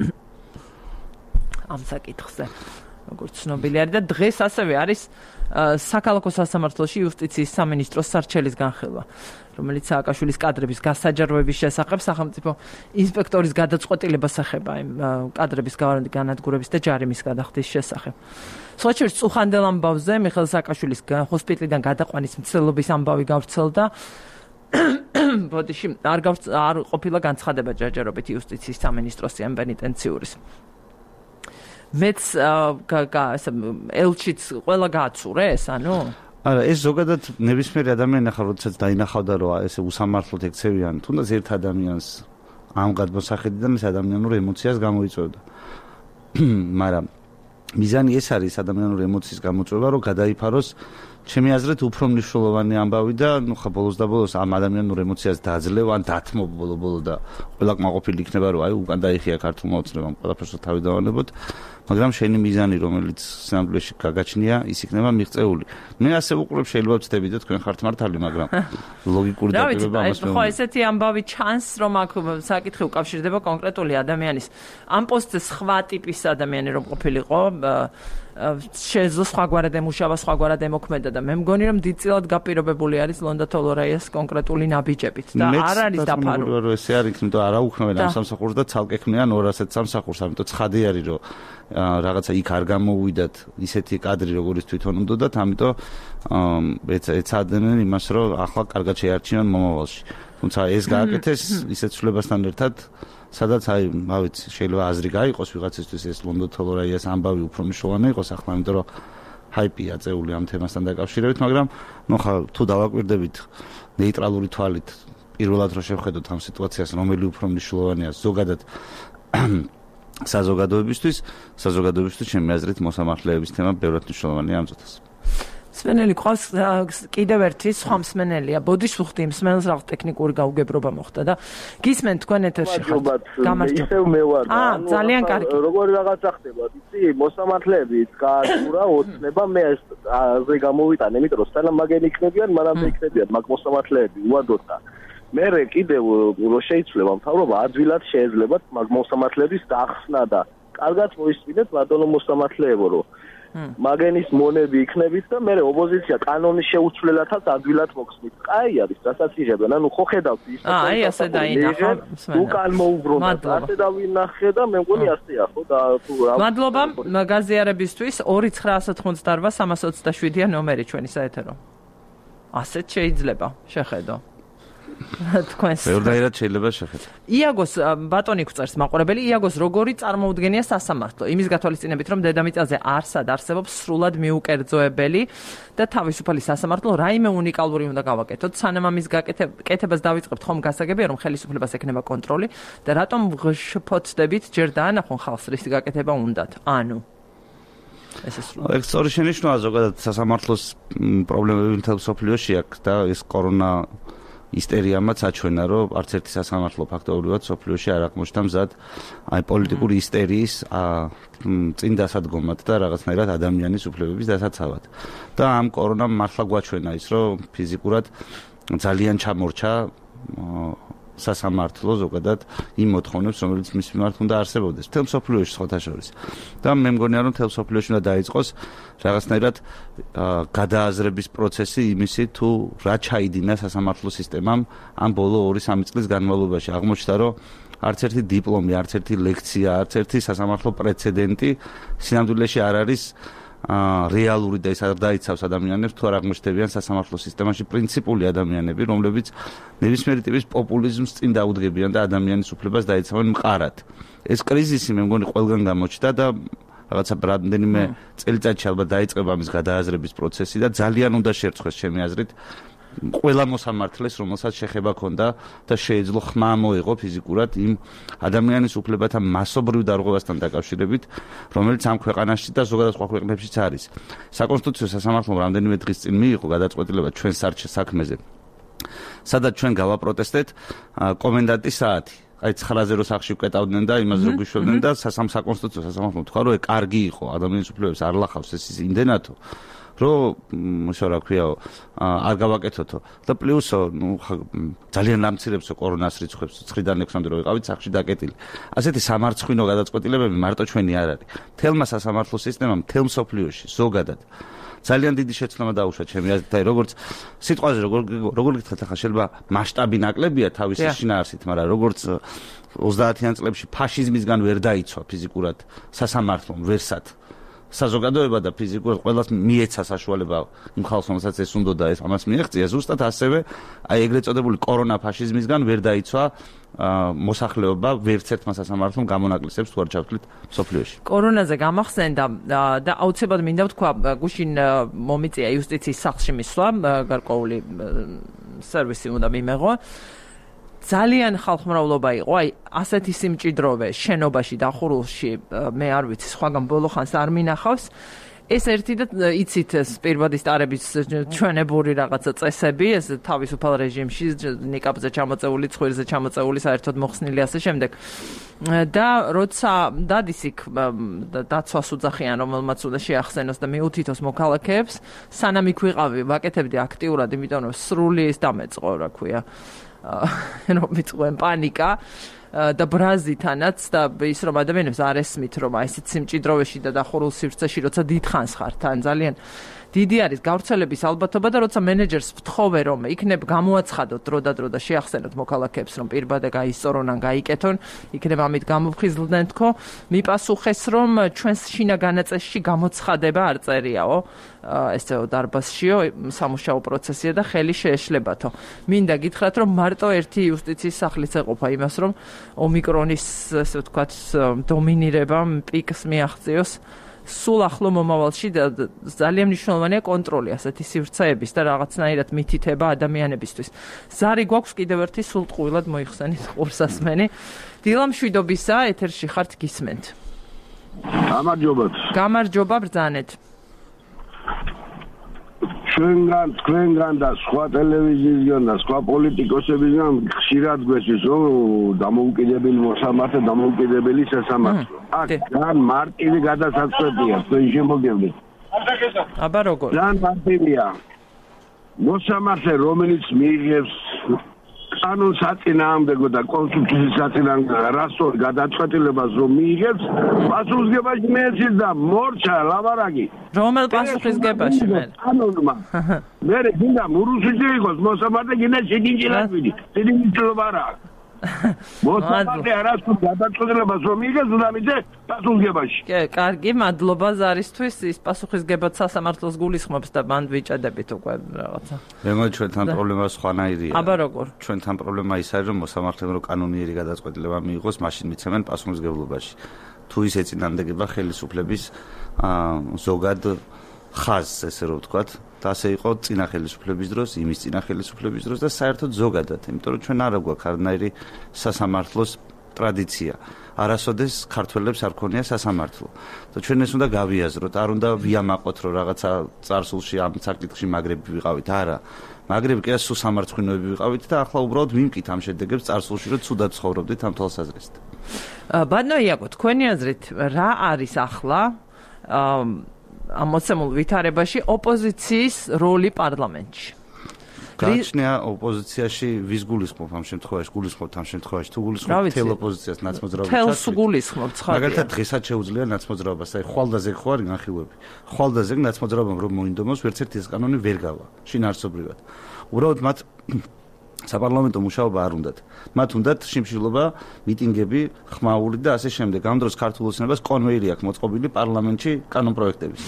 ამ საკითხზე. როგორც ცნობილი არის და დღეს ასევე არის საქალაქო სასამართლოში იუსტიციის სამინისტროს სარჩელის განხილვა, რომელიც სააკაშვილის კადრების გასაჯაროების შესახებ სახელმწიფო ინსპექტორის გადაწყვეტილებას ეხება იმ კადრების განადგურების და ჯარიმის გადახდის შესახებ. სხვა შორის წუხანდელ ამბავზე მიხეილ სააკაშვილის ჰოსპიტალიდან გადაყვანის მცდელობის ამბავი გავრცელდა. ბოდიში არ ყოფილა განცხადება ჯერჯერობით იუსტიციის სამინისტროს ან პენიტენციური. მეც ელჩიც ყველა გააცურეს, ანუ? არა, ეს ზოგადად ნებისმიერი ადამიანი ახლა როდესაც დაინახავდა, რომ ესე უსამართლოდ ექცევიან, თუნდაც ერთ ადამიანს ამ გადმოსახედიდან ეს ადამიანურ ემოციას გამოიწვევდა. მაგრამ მიზანი ეს არის ადამიანურ ემოციის გამოწვევა, რომ გადაიფაროს ჩემი აზრით უფრო მნიშვნელოვანი ამბავი და ნუ ხა ბოლოს და ბოლოს ამ ადამიანურ ემოციას დაძლევ ან დათმო ბოლო და ყველა კმაყოფილი იქნება, რომ აი უკან დაიხია ქართულმა ოცნებამ ყველაფერს თავი დავანებოთ, მაგრამ შენი მიზანი, რომელიც სინამდვილეში გაგაჩნია, ის იქნება მიღწეული. მე ასე ვუყურებ, შეიძლება ვწდები და თქვენ ხართ მართალი, მაგრამ ლოგიკური დაპირება ამას მე. ხო, ესეთი ამბავი ჩანს, რომ აქ საკითხი უკავშირდება კონკრეტული ადამიანის ამ პოსტზე სხვა ტიპის ადამიანი რომ ყოფილიყო, შეძლო სხვაგვარად ემუშავა, სხვაგვარად ემოქმედა და მე მგონი რომ დიდწილად გაპირობებული არის ლონდა თოლორაიას კონკრეტული ნაბიჯებით და არ არის დაფარული. მე ესე არის, იმიტომ არა უქმნიან ამ სამსახურს და ცალკე ქმნიან 200 სამსახურს, ამიტომ ცხადი არის რომ რაღაცა იქ არ გამოვიდათ ისეთი კადრი როგორიც თვითონ უნდათ, ამიტომ ეცადნენ იმას რომ ახლა კარგად შეარჩიონ მომავალში. თუმცა ეს გააკეთეს ისეთ ცვლილებასთან ერთად, სადაც რა ვიცი, შეიძლება აზრი გაიყოს ვიღაცისთვის ეს ლონდა თოლორაიას ამბავი უფრო მნიშვნელოვანი იყოს ახლა, იმიტომ რომ ჰაიპია წეული ამ თემასთან დაკავშირებით, მაგრამ ხა თუ დავაკვირდებით ნეიტრალური თვალით, პირველად რომ შევხედოთ ამ სიტუაციას, რომელი უფრო მნიშვნელოვანია ზოგადად საზოგადოებისთვის, ჩემი აზრით მოსამართლეების თემა ბევრად მნიშვნელოვანია ამ წუთას. მსმენელი ყავს კიდევ ერთი სხვა მსმენელია. ბოდიშუხტი მსმენელს რაღაც ტექნიკური გაუგებრობა მოხდა და გისმენთ თქვენ ეთერში ხართ. გამარჯობა. ისევ მე ვარ. ძალიან კარგი. როგორი რაღაცა ხდება, იცი, მოსამართლეები გააჭურა ოცნება, მე აზე გამოვიტანე, იმიტომ რომ სანამ მაგენი იქნებიან, მანამდე იქნებიან მაგ მოსამართლეები უადოთ და მე კიდევ რო შეიცვლება მთავრობა, ადვილად შეეძლებათ მაგ მოსამართლეების დახსნა და კარგად მოისმინეთ ბატონო მოსამართლეებო, რომ მაგენის მონები იქნებით და მე ოპოზიცია კანონის შეუცვლელადაც ადვილად მოხსნით. კაი არის, რასაც იღებენ. ანუ ხო ხედავთ ის. აი, ასე დაინახა. უკან მოუბრუნდათ. ასე დავინახე და მე მგონი ასეა, ხო და თუ მადლობა გაზიარებისთვის 2988327-ია ნომერი ჩვენი საეთერო. ასეთ შეიძლება შეხედო. თქვენს ბევრდაირად შეიძლება შეხედო. იაგოს ბატონი გვწერს მაყურებელი, იაგოს როგორი წარმოუდგენია სასამართლო. იმის გათვალისწინებით, რომ დედამიწაზე არსად არსებობს სრულად მიუკერძოებელი და თავისუფალი სასამართლო, რაიმე უნიკალური უნდა გავაკეთოთ. სანამ ამის გაკეთებას დავიწყებთ, ხომ გასაგებია, რომ ხელისუფლებას ექნება კონტროლი და რატომ შფოთდებით ჯერ დაანახონ ხალხს რის გაკეთება უნდათ. ანუ ეს სწორი შენიშვნაა ზოგადად სასამართლოს პრობლემები მთელ სოფლიოში აქვს და ეს კორონა ისტერიამაც აჩვენა, რომ არც ერთი სასამართლო ფაქტობრივად სოფლიოში არ აღმოჩნდა მზად აი პოლიტიკური ისტერიის წინ დასადგომად და რაღაცნაირად ადამიანის უფლებების დასაცავად. და ამ კორონამ მართლა გვაჩვენა ის, რომ ფიზიკურად ძალიან ჩამორჩა სასამართლო ზოგადად იმ მოთხოვნებს, რომელიც მის მიმართ უნდა არსებობდეს. მთელ სოფლიოში სხვათა შორის. და მე მგონია, რომ მთელ სოფლიოში უნდა დაიწყოს რაღაცნაირად გადააზრების პროცესი იმისი, თუ რა ჩაიდინა სასამართლო სისტემამ ამ ბოლო 2-3 წლის განმავლობაში. აღმოჩნდა, რომ არც ერთი დიპლომი, არც ერთი ლექცია, არც ერთი სასამართლო პრეცედენტი სინამდვილეში არ არის რეალური და ეს არ დაიცავს ადამიანებს თუ არ აღმოჩნდებიან სასამართლო სისტემაში პრინციპული ადამიანები, რომლებიც ნებისმიერი ტიპის პოპულიზმს წინ დაუდგებიან და ადამიანის უფლებას დაიცავენ მყარად. ეს კრიზისი მე მგონი ყველგან გამოჩნდა და რაღაცა რამდენიმე წელიწადში ალბათ დაიწყება ამის გადააზრების პროცესი და ძალიან უნდა შერწყოს ჩემი აზრით ყველა მოსამართლეს, რომელსაც შეხება ქონდა და შეეძლო ხმა მოეღო ფიზიკურად იმ ადამიანის უფლებათა მასობრივ დარღვევასთან დაკავშირებით, რომელიც ამ ქვეყანაში და ზოგადად სხვა ქვეყნებშიც არის. საკონსტიტუციო სასამართლომ რამდენიმე დღის წინ მიიღო გადაწყვეტილება ჩვენ საქმეზე, სადაც ჩვენ გავაპროტესტეთ კომენდანტის საათი. აი 9-ზე რო სახში ვკეტავდნენ და იმას რო გვიშვებდნენ და საკონსტიტუციო სასამართლომ თქვა, რომ კარგი იყო ადამიანის უფლებებს არ ლახავს ეს ინდენათო. რომ რა ქვია არ გავაკეთოთო და პლუსო ძალიან ლამცირებსო კორონას რიცხვებს 9-დან 6-მდე რო ვიყავით სახში დაკეტილი. ასეთი სამარცხვინო გადაწყვეტილებები მარტო ჩვენი არ არის. თელმა სასამართლო სისტემამ თელ მსოფლიოში ზოგადად ძალიან დიდი შეცდომა დაუშვა ჩემი აზრით, აი როგორც სიტყვაზე როგორ გითხრათ ახლა შეიძლება მასშტაბი ნაკლებია თავისი შინაარსით, მაგრამ როგორც 30-იან წლებში ფაშიზმისგან ვერ დაიცვა ფიზიკურად სასამართლომ ვერსად საზოგადოება და ფიზიკურად ყველას მიეცა საშუალება იმ ხალხს, რომელსაც ეს უნდა და ეს ამას მიეღწია, ზუსტად ასევე აი ეგრეთ წოდებული კორონა ფაშიზმისგან ვერ დაიცვა მოსახლეობა ვერც ერთმა სასამართლომ გამონაკლისებს თუ არ ჩავთვლით სოფლიოში. კორონაზე გამახსენდა და აუცილებლად მინდა ვთქვა, გუშინ მომიწია იუსტიციის სახლში მისვლა, გარკვეული სერვისი უნდა მიმეღო. ძალიან ხალხმრავლობა იყო, აი ასეთი სიმჭიდროვე შენობაში დახურულში მე არ ვიცი, სხვაგან ბოლო ხანს არ მინახავს. ეს ერთი და იცით ეს პირბადის ტარების ჩვენებური რაღაცა წესები, ეს თავისუფალ რეჟიმში ნიკაპზე ჩამოწეული, ცხვირზე ჩამოწეული, საერთოდ მოხსნილი ასე შემდეგ. და როცა დადის იქ დაცვას უძახიან, რომელმაც უნდა შეახსენოს და მიუთითოს მოქალაქეებს, სანამ იქ ვიყავი, ვაკეთებდი აქტიურად, იმიტომ რომ სრული ის დამეწყო, რა ქვია. რომ მიწვენ პანიკა და ბრაზითანაც და ის რომ ადამიანებს არ ესმით რომ აი ესეთ სიმჭიდროვეში და დახურულ სივრცეში როცა დიდხანს ხართ თან ძალიან დიდი არის გავრცელების ალბათობა და როცა მენეჯერს ვთხოვე რომ იქნებ გამოაცხადოთ დრო და შეახსენოთ მოქალაქეებს რომ პირბადე გაისწორონ ან გაიკეთონ იქნებ ამით გამოფხიზლდნენ თქო მიპასუხეს რომ ჩვენს შინა განაწესში გამოცხადება არ წერიაო ესეო დარბაზშიო სამუშაო პროცესია და ხელი შეეშლებათო მინდა გითხრათ რომ მარტო ერთი იუსტიციის სახლიც ეყოფა იმას რომ ომიკრონის ესე ვთქვათ დომინირებამ პიკს მიაღწიოს სულ ახლო მომავალში და ძალიან მნიშვნელოვანია კონტროლი ასეთი სივრცეების და რაღაცნაირად მითითება ადამიანებისთვის. ზარი გვაქვს კიდევ ერთი სულტყუილად მოიხსენით ყურსასმენი. დილა მშვიდობისა, ეთერში ხართ გისმენთ. გამარჯობა ბრძანეთ. ჩვენგან და სხვა ტელევიზიისგან და სხვა პოლიტიკოსებისგან ხშირად გვესმის რომ დამოუკიდებელი მოსამართლე დამოუკიდებელი სასამართლო. აქ ძალიან მარტივი გადასაწყვეტია თქვენ შემოგევლით. აბა როგორ? ძალიან მარტივია. მოსამართლე რომელიც მიიღებს კანონს აწინააღმდეგო და კონსტიტუციის აწინააღმდეგო რასწორ გადაწყვეტილებას რომ მიიღებს პასუხისგებაში მეცის და მორჩა ლაბარაგი რომელ პასუხისგებაში მე კანონმა მე გინდა მურუსიძე იყოს მოსამართლე გინდა შეგინჯილაშვილი შეგინჯილობა რა მოსამართლე არასდროს გადაწყვეტილებას რომ მიიღებს უნდა მიდე პასუხისგებაში კარგი მადლობა ზარისთვის ის პასუხისგებად სასამართლოს გულისხმობს და მან ვიჭადებით უკვე რაღაცა მე ჩვენთან პრობლემა სხვანაირია აბა როგორ ჩვენთან პრობლემა ის არის რომ მოსამართლემ რომ კანონიერი გადაწყვეტილება მიიღოს მაშინ მიცემენ პასუხისგებლობაში თუ ის ეწინააღმდეგება ხელისუფლების ზოგად ხაზს ესე რომ ვთქვათ და ასე იყო წინა ხელისუფლების დროს იმის წინა ხელისუფლების დროს და საერთოდ ზოგადად იმიტომ რომ ჩვენ არ გვაქვს არანაირი სასამართლოს ტრადიცია არასოდეს ქართველებს არ ქონია სასამართლო და ჩვენ ეს უნდა გავიაზროთ არ უნდა ვიამაყოთ რომ რაღაცა წარსულში ამ საკითხში მაგრები ვიყავით არა მაგრები კი სულ სამარცხვინოები ვიყავით და ახლა უბრალოდ ვიმკით ამ შედეგებს წარსულში რომ ცუდად ცხოვრობდით ამ თვალსაზრისით ბატონო იაკო თქვენი აზრით რა არის ახლა ამ მოცემულ ვითარებაში ოპოზიციის როლი პარლამენტში გაჩნია ოპოზიციაში ვის გულისხმობ ამ შემთხვევაში გულისხმობთ ამ შემთხვევაში თუ გულისხმობთ თელ ოპოზიციას ნაცმოძრაობას თელს გულისხმობთ ხარ მაგალითად დღესაც შეუძლია ნაცმოძრაობას აი ხვალდაზე ხო არის განხილვები ხვალდაზე ნაცმოძრაობამ რომ მოინდომოს ვერც ერთი ეს კანონი ვერ გავა შინაარსობრივად უბრალოდ მათ საპარლამენტო მუშაობა არ უნდათ მათ უნდათ შიმშილობა მიტინგები ხმაური და ასე შემდეგ ამ დროს ქართულ ოცნებას კონვეირი აქვს მოწყობილი პარლამენტში კანონპროექტების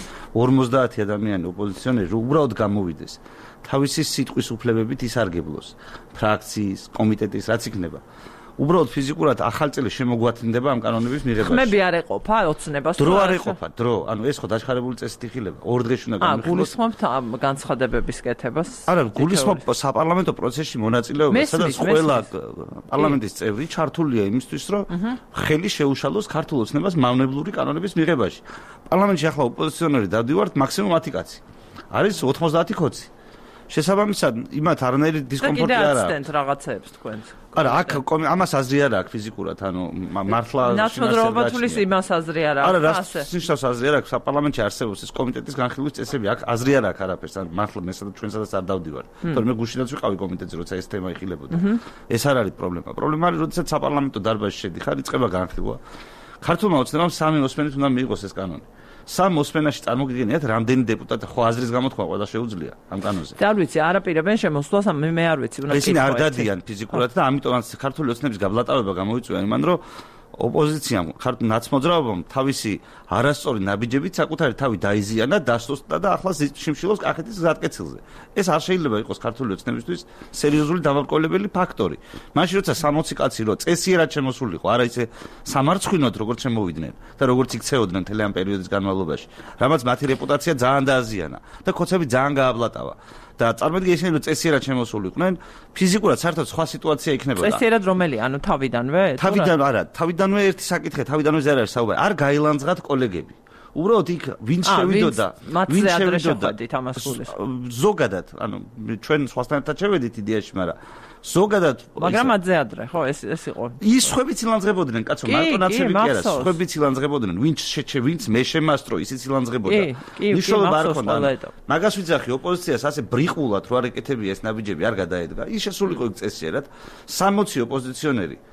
50 ადამიანი ოპოზიციონერი უბრალოდ გამოვიდეს თავისი სიტყვის უფლებებით ისარგებლოს ფრაქციის კომიტეტის რაც იქნება უბრალოდ ფიზიკურად ახალ წელი შემოგვათინდება ამ კანონების მიღებაში. ხმები არ ეყოფა ოცნებას. დრო არ ეყოფა, დრო. ანუ ეს ხო დაჩქარებული წესით იხილება. 2 დღეში უნდა გამიხილოს. გულისხმობთ განცხადებების კეთებას? არა, გულისხმობ საპარლამენტო პროცესში მონაწილეობას, სადაც ყველა პარლამენტის წევრი ჩართულია იმისთვის, რომ ხელი შეუშალოს ქართულ ოცნებას მავნებლური კანონების მიღებაში. პარლამენტში ახლა ოპოზიციონერი დავდივართ მაქსიმუმ 10 კაცი. არის 90 ქოცი. შესაბამისად, იმათ არანაირი დისკომფორტი არ აქვს. და კიდე აცდენთ რაღაცეებს თქვენ. არა, აქ ამას აზრი არ აქვს ფიზიკურად, ანუ მართლა ნაცნობრობა თulis იმას აზრი არ აქვს. არა, რას ნიშნავს აზრი არ აქვს? საპარლამენტში არსებობს ეს კომიტეტის განხილვის წესები, აქ აზრი არ აქვს არაფერს, ან მართლა მე სადაც ჩვენსაც არ დავდივარ. თორემ მე გუშინაც ვიყავი კომიტეტზე, როცა ეს თემა იხილებოდა. ეს არ არის პრობლემა. პრობლემა არის, როდესაც საპარლამენტო დარბაზში შედიხარ, იწყება განხილვა. ქართულმა ოცნებამ 3 მოსმენით უნდა მიიღოს ეს კანონი. 3 მოსმენაში წარმოგიდგენიათ, რამდენი დეპუტატი ხო აზრის გამოთქვა ყველა შეუძლია ამ კანონზე. და არ ვიცი, არაპირებენ შემოსვლას, მე არ ვიცი, უნდა ისინი არ დადიან ფიზიკურად და ამიტომ ქართული ოცნების გაბლატავება გამოიწვია იმან, რომ ოპოზიციამ ნაცმოძრაობამ თავისი არასწორი ნაბიჯებით საკუთარი თავი დაიზიანა, დასუსტდა და ახლა შიმშილობს კახეთის გზატკეცილზე. ეს არ შეიძლება იყოს ქართული ოცნებისთვის სერიოზული დამარყოლებელი ფაქტორი. მაშინ როცა 60 კაცი რო წესიერად შემოსულიყო, არა ისე სამარცხვინოდ როგორც შემოვიდნენ და როგორც იქცეოდნენ მთელი ამ პერიოდის განმავლობაში, რამაც მათი რეპუტაცია ძალიან დააზიანა და ქოცები ძალიან გააბლატავა. და წარმოიდგინე ისინი რომ წესიერად შემოსულიყვნენ, ფიზიკურად საერთოდ სხვა სიტუაცია იქნებოდა. წესიერად რომელი? ანუ თავიდანვე? თავიდან არა, თავიდანვე ერთი საკითხია, თავიდანვე ზე არ არის საუბარი. არ გაილანძღათ კოლეგები. უბრალოდ იქ ვინც შევიდოდა, ვინც შევიდოდა ამას გულისხმობს. ზოგადად, ანუ ჩვენ სხვასთან ერთად შევედით იდეაში, მაგრამ ზოგადად მაგრამ ადზე ადრე, ხო, ეს იყო. ის ხვებიც ილანძღებოდნენ, კაცო, მარტო ნაცები კი არა, ხვებიც ილანძღებოდნენ, ვინც მე შემასტრო, ისიც ილანძღებოდა. ნიშნულობა არ ქონდა. მაგას ვიძახი ოპოზიციას ასე ბრიყულად რო არ ეკეთებია ეს ნაბიჯები არ გადაედგა. ის შესულიყო იქ წესიერად 60 ოპოზიციონერი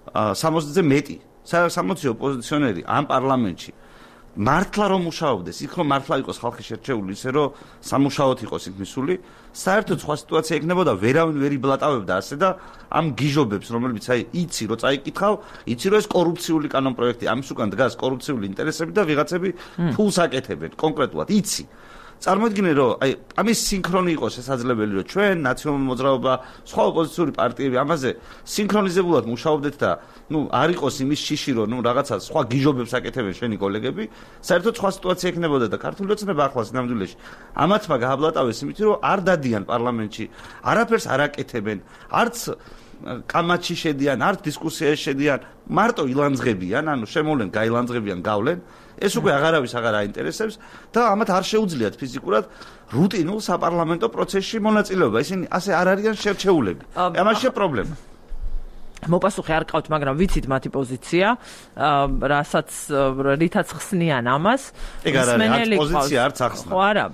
60-ზე მეტი 60 ოპოზიციონერი ამ პარლამენტში მართლა რომ მუშაობდეს, იქ რომ მართლა იყოს ხალხი შერჩეული, ისე რომ სამუშაოდ იყოს იქ მისული, საერთოდ სხვა სიტუაცია იქნებოდა, ვერავინ ვერ იბლატავებდა ასე და ამ გიჟობებს, რომლებიც იცი რომ წაიკითხავ, იცი რომ ეს კორუფციული კანონპროექტი, ამის უკან დგას კორუფციული ინტერესები და ვიღაცები ფულს აკეთებენ კონკრეტულად, იცი. წარმოიდგინე რომ ამის სინქრონი იყოს შესაძლებელი რომ ჩვენ ნაციონალური მოძრაობა სხვა ოპოზიციური პარტიები ამაზე სინქრონიზებულად მუშაობდეთ და არ იყოს იმის შიში რომ რაღაცა სხვა გიჟობებს აკეთებენ შენი კოლეგები საერთოდ სხვა სიტუაცია იქნებოდა და ქართული ოცნება ახლა სინამდვილეში ამათმა გააბლატავეს იმით რომ არ დადიან პარლამენტში არაფერს არ აკეთებენ არც კამათში შედიან არც დისკუსიაში შედიან მარტო ილანძღებიან ანუ შემოვლენ გაილანძღებიან გავლენ ეს უკვე აღარავის აღარ აინტერესებს და ამათ არ შეუძლიათ ფიზიკურად რუტინულ საპარლამენტო პროცესში მონაწილეობა. ისინი ასე არ არიან შერჩეულები. ამაშია პრობლემა. მოპასუხე არ ყავთ, მაგრამ ვიცით მათი პოზიცია, რასაც რითაც ხსნიან ამას. ეგ არ არის პოზიცია, არც ახსნა. ხო არა,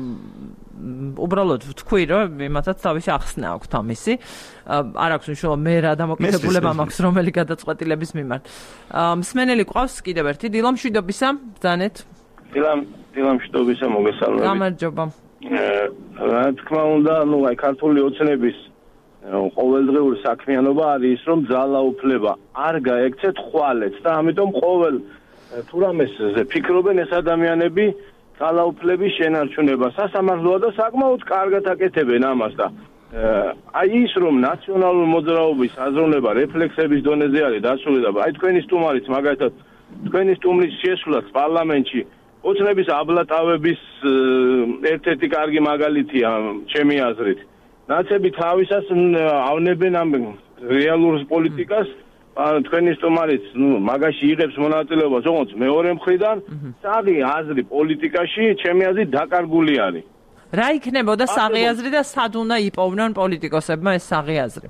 უბრალოდ თქვი რომ იმათაც თავისი ახსნა აქვთ ამისი. არ აქვს მნიშვნელობა მე რა დამოკიდებულება მაქვს რომელი გადაწყვეტილების მიმართ. მსმენელი ყავს კიდევ ერთი დილამშვიდობისა, ბრძანეთ. დილამშვიდობისა მოგესალმებით. გამარჯობა. რა თქმა უნდა, აი ქართული ოცნების ყოველდღიური საქმიანობა არის ის, რომ ძალაუფლება არ გაექცეთ ხვალეთს და ამიტომ ყოველ თუ რამესზე ფიქრობენ ეს ადამიანები ძალაუფლების შენარჩუნება. სასამართლოა და საკმაოდ კარგად აკეთებენ ამას და აი ის რომ ნაციონალური მოძრაობის აზროვნება რეფლექსების დონეზე არის დასული და აი თქვენი სტუმარიც მაგალითად თქვენი სტუმრის შესვლაც პარლამენტში ოცნების აბლატავების ერთ-ერთი კარგი მაგალითია ჩემი აზრით. ნაცები თავისას ავნებენ ამ რეალურ პოლიტიკას თქვენი სტუმარიც მაგაში იღებს მონაწილეობას ოღონდ მეორე მხრიდან საღი აზრი პოლიტიკაში ჩემი აზრით დაკარგული არის. რა იქნებოდა საღი აზრი და სად უნდა იპოვნონ პოლიტიკოსებმა ეს საღი აზრი?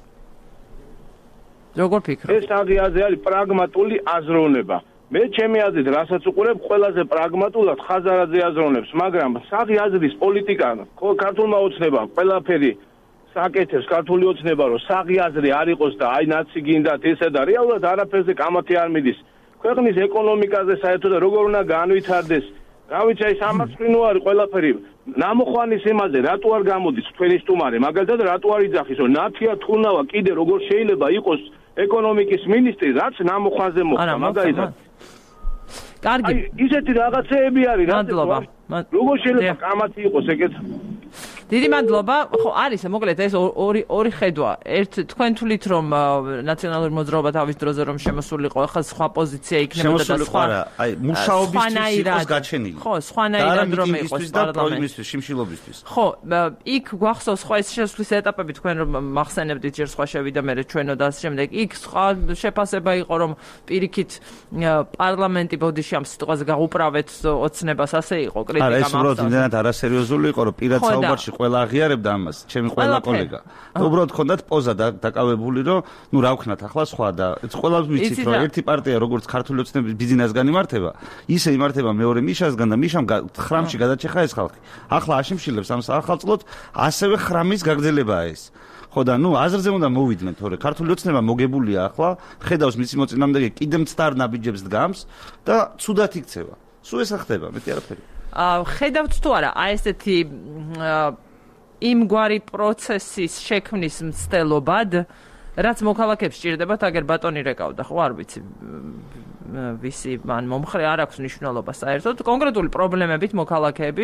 როგორ ფიქრობ? ეს საღი აზრი არის პრაგმატული აზროვნება. მე ჩემი აზრით, რასაც უყურებ, ყველაზე პრაგმატულად ხაზარაძე აზროვნებს, მაგრამ საღი აზრის პოლიტიკა ქართულმა ოცნებამ ყველაფერი საკეთებს ქართული ოცნება, რომ საღი აზრი არ იყოს და აი ნაცი გინდათ ესე და რეალურად არაფერზე კამათი არ მიდის. ქვეყნის ეკონომიკაზე საერთოდ როგორ უნდა განვითარდეს? გავიცი აი სამართლინო არის ყველაფერი. ნამოხვანის იმაზე რატო არ გამოდის თქვენი სტუმარი? მაგალითად რატო არ იძახის, რომ ნათია თუნავა კიდე როგორ შეიძლება იყოს ეკონომიკის მინისტრი, რაც ნამოხვანზე მოხდა მაგალითად. კარგი. ისეთი რაღაცეები არის, მადლობა. როგორ შეიძლება კამათი იყოს ეგეთ? დიდი მადლობა. ხო, არის, მოკლედ ეს ორი ხედვა. ერთ თქვენ თვლით რომ ნაციონალური მოძრაობა თავის დროზე რომ შემოსულიყო, ახლა სხვა პოზიცია იქნებოდა და სხვა აი მუშაობისთვის იყოს გაჩენილი. ხო, სხვანაირად რომ იყოს პარლამენტისთვის, შიმშილობისთვის. ხო, იქ გვახსოვს სხვა ეს შესვლის ეტაპები თქვენ რომ მახსენებდით ჯერ სხვა შევიდა მე ჩვენო და ასე შემდეგ. იქ სხვა შეფასება იყო რომ პირიქით პარლამენტი ბოდიში ამ სიტყვაზე გაუправეთ ოცნებას ასე იყო კრიტიკა მაგრამ ეს უბრალოდ იმდენად არასერიოზული იყო რომ პირად საუბარში ყველა აღიარებდა ამას ჩემი ყველა კოლეგა და უბრალოდ ჰქონდათ პოზა დაკავებული რომ ნუ რა ვქნათ ახლა სხვა და ყველას ვიცით რომ ერთი პარტია როგორც ქართული ოცნების ბიზნესგან იმართება ისე იმართება მეორე მიშასგან და მიშამ ხრამში გადაჭეხა ეს ხალხი ახლა აშიმშილებს ამ ახალწლოდ ასევე ხრამის გაგრძელებაა ეს ხო და ნუ აზრზე უნდა მოვიდნენ თორე ქართული ოცნება მოგებულია ახლა ხედავს მისი მოწინააღმდეგე კიდე მცდარ ნაბიჯებს დგამს და ცუდად იქცევა სულ ეს ხდება მეტი არაფერი ხედავთ თუ არა აი ესეთი იმგვარი პროცესის შექმნის მცდელობად რაც მოქალაქეებს სჭირდებათ აგერ ბატონი რეკავდა ხო არ ვიცი ვისი მან მომხრე არ აქვს მნიშვნელობა საერთოდ კონკრეტული პრობლემებით მოქალაქეები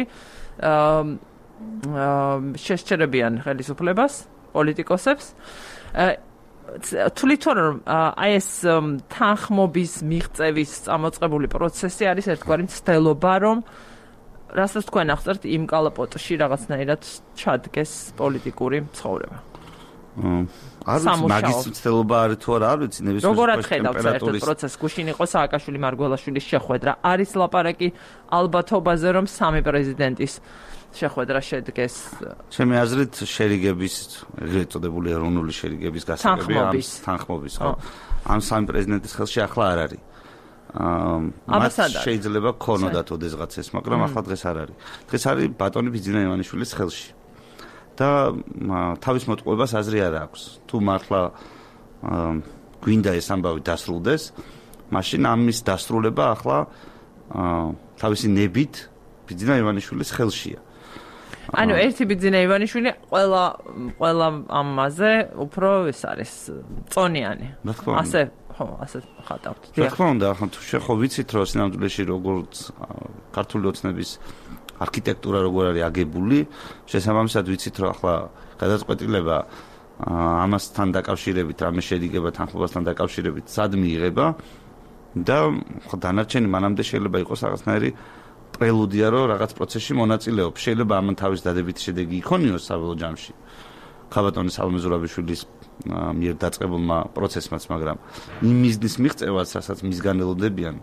შესჭერებიან ხელისუფლებას პოლიტიკოსებს თვლით რომ აი ეს თანხმობის მიღწევის წამოწყებული პროცესი არის ერთგვარი მცდელობა რომ რასაც თქვენ ახსენებთ იმ კალაპოტში რაღაცნაირად ჩადგეს პოლიტიკური ცხოვრება. არ ვიცი მაგის მცდელობა არის თუ არა არ ვიცი ნებისმიერ როგორად ხედავთ საერთოდ პროცესს გუშინ იყო სააკაშვილი მარგველაშვილის შეხვედრა არის ლაპარაკი ალბათობაზე რომ სამი პრეზიდენტის შეხვედრა შედგეს ჩემი აზრით შერიგების ეგრეთ წოდებული ეროვნული შერიგების გასაგები ამ თანხმობის ხო ამ სამი პრეზიდენტის ხელში ახლა არ არის მას შეიძლება ქონოდათ ოდესღაც ეს მაგრამ ახლა დღეს არ არის დღეს არის ბატონი ბიძინა ივანიშვილის ხელში და თავის მოტყუებას აზრი არ აქვს თუ მართლა გვინდა ეს ამბავი დასრულდეს, მაშინ ამის დასრულება ახლა თავისი ნებით ბიძინა ივანიშვილის ხელშია. ანუ ერთი ბიძინა ივანიშვილი ყველა ამაზე უფრო ეს არის წონიანი. ასე ხატავთ. რა თქმა უნდა, ახლა თუ შეხო ვიცით რომ სინამდვილეში როგორც ქართული ოცნების არქიტექტურა როგორ არის აგებული, შესაბამისად ვიცით რომ ახლა გადაწყვეტილება ამასთან დაკავშირებით, რამე შედგება თანხმობასთან დაკავშირებით, სად მიიღება და დანარჩენი მანამდე შეიძლება იყოს რაღაცნაირი პრელუდია, რომ რაღაც პროცესში მონაწილეობს. შეიძლება ამან თავის დადებითი შედეგი იქონიოს საბოლოო ჯამში. ქაბატონი სალომე ზურაბიშვილის მიერ დაწყებულმა პროცესმაც, მაგრამ იმ მიზნის მიღწევას, რასაც მისგან ელოდებიან,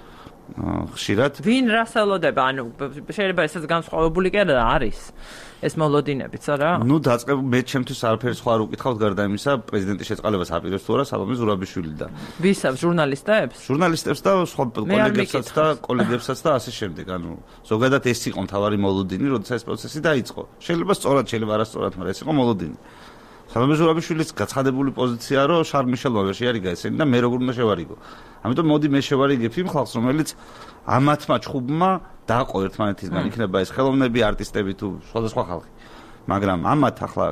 ხშირად ვინ რას ელოდება? ანუ შეიძლება ესეც განსხვავებული კი არის ეს მოლოდინებიც, არა? ნუ დაწყებული მე ჩემთვის არაფერი სხვა არ უკითხავთ გარდა იმისა, პრეზიდენტის შეწყალებას აპირებს თუ არა სალომე ზურაბიშვილი და ვისაც ჟურნალისტებს? ჟურნალისტებს და სხვა კოლეგებსაც და ასე შემდეგ. ანუ ზოგადად ეს იყო მთავარი მოლოდინი, როდესაც ეს პროცესი დაიწყო. შეიძლება სწორად, შეიძლება არასწორად, მაგრამ ეს იყო მოლოდინი. სალომე ზურაბიშვილის გაცხადებული პოზიცია, რომ შარლ მიშელმა ვერ შეარიგა ესენი და მე როგორ უნდა შევარიგო. ამიტომ მოდი მე შევარიგებ იმ ხალხს, რომელიც ამათმა ჩხუბმა დააყო ერთმანეთისგან, იქნება ეს ხელოვნები, არტისტები თუ სხვადასხვა ხალხი. მაგრამ ამათ ახლა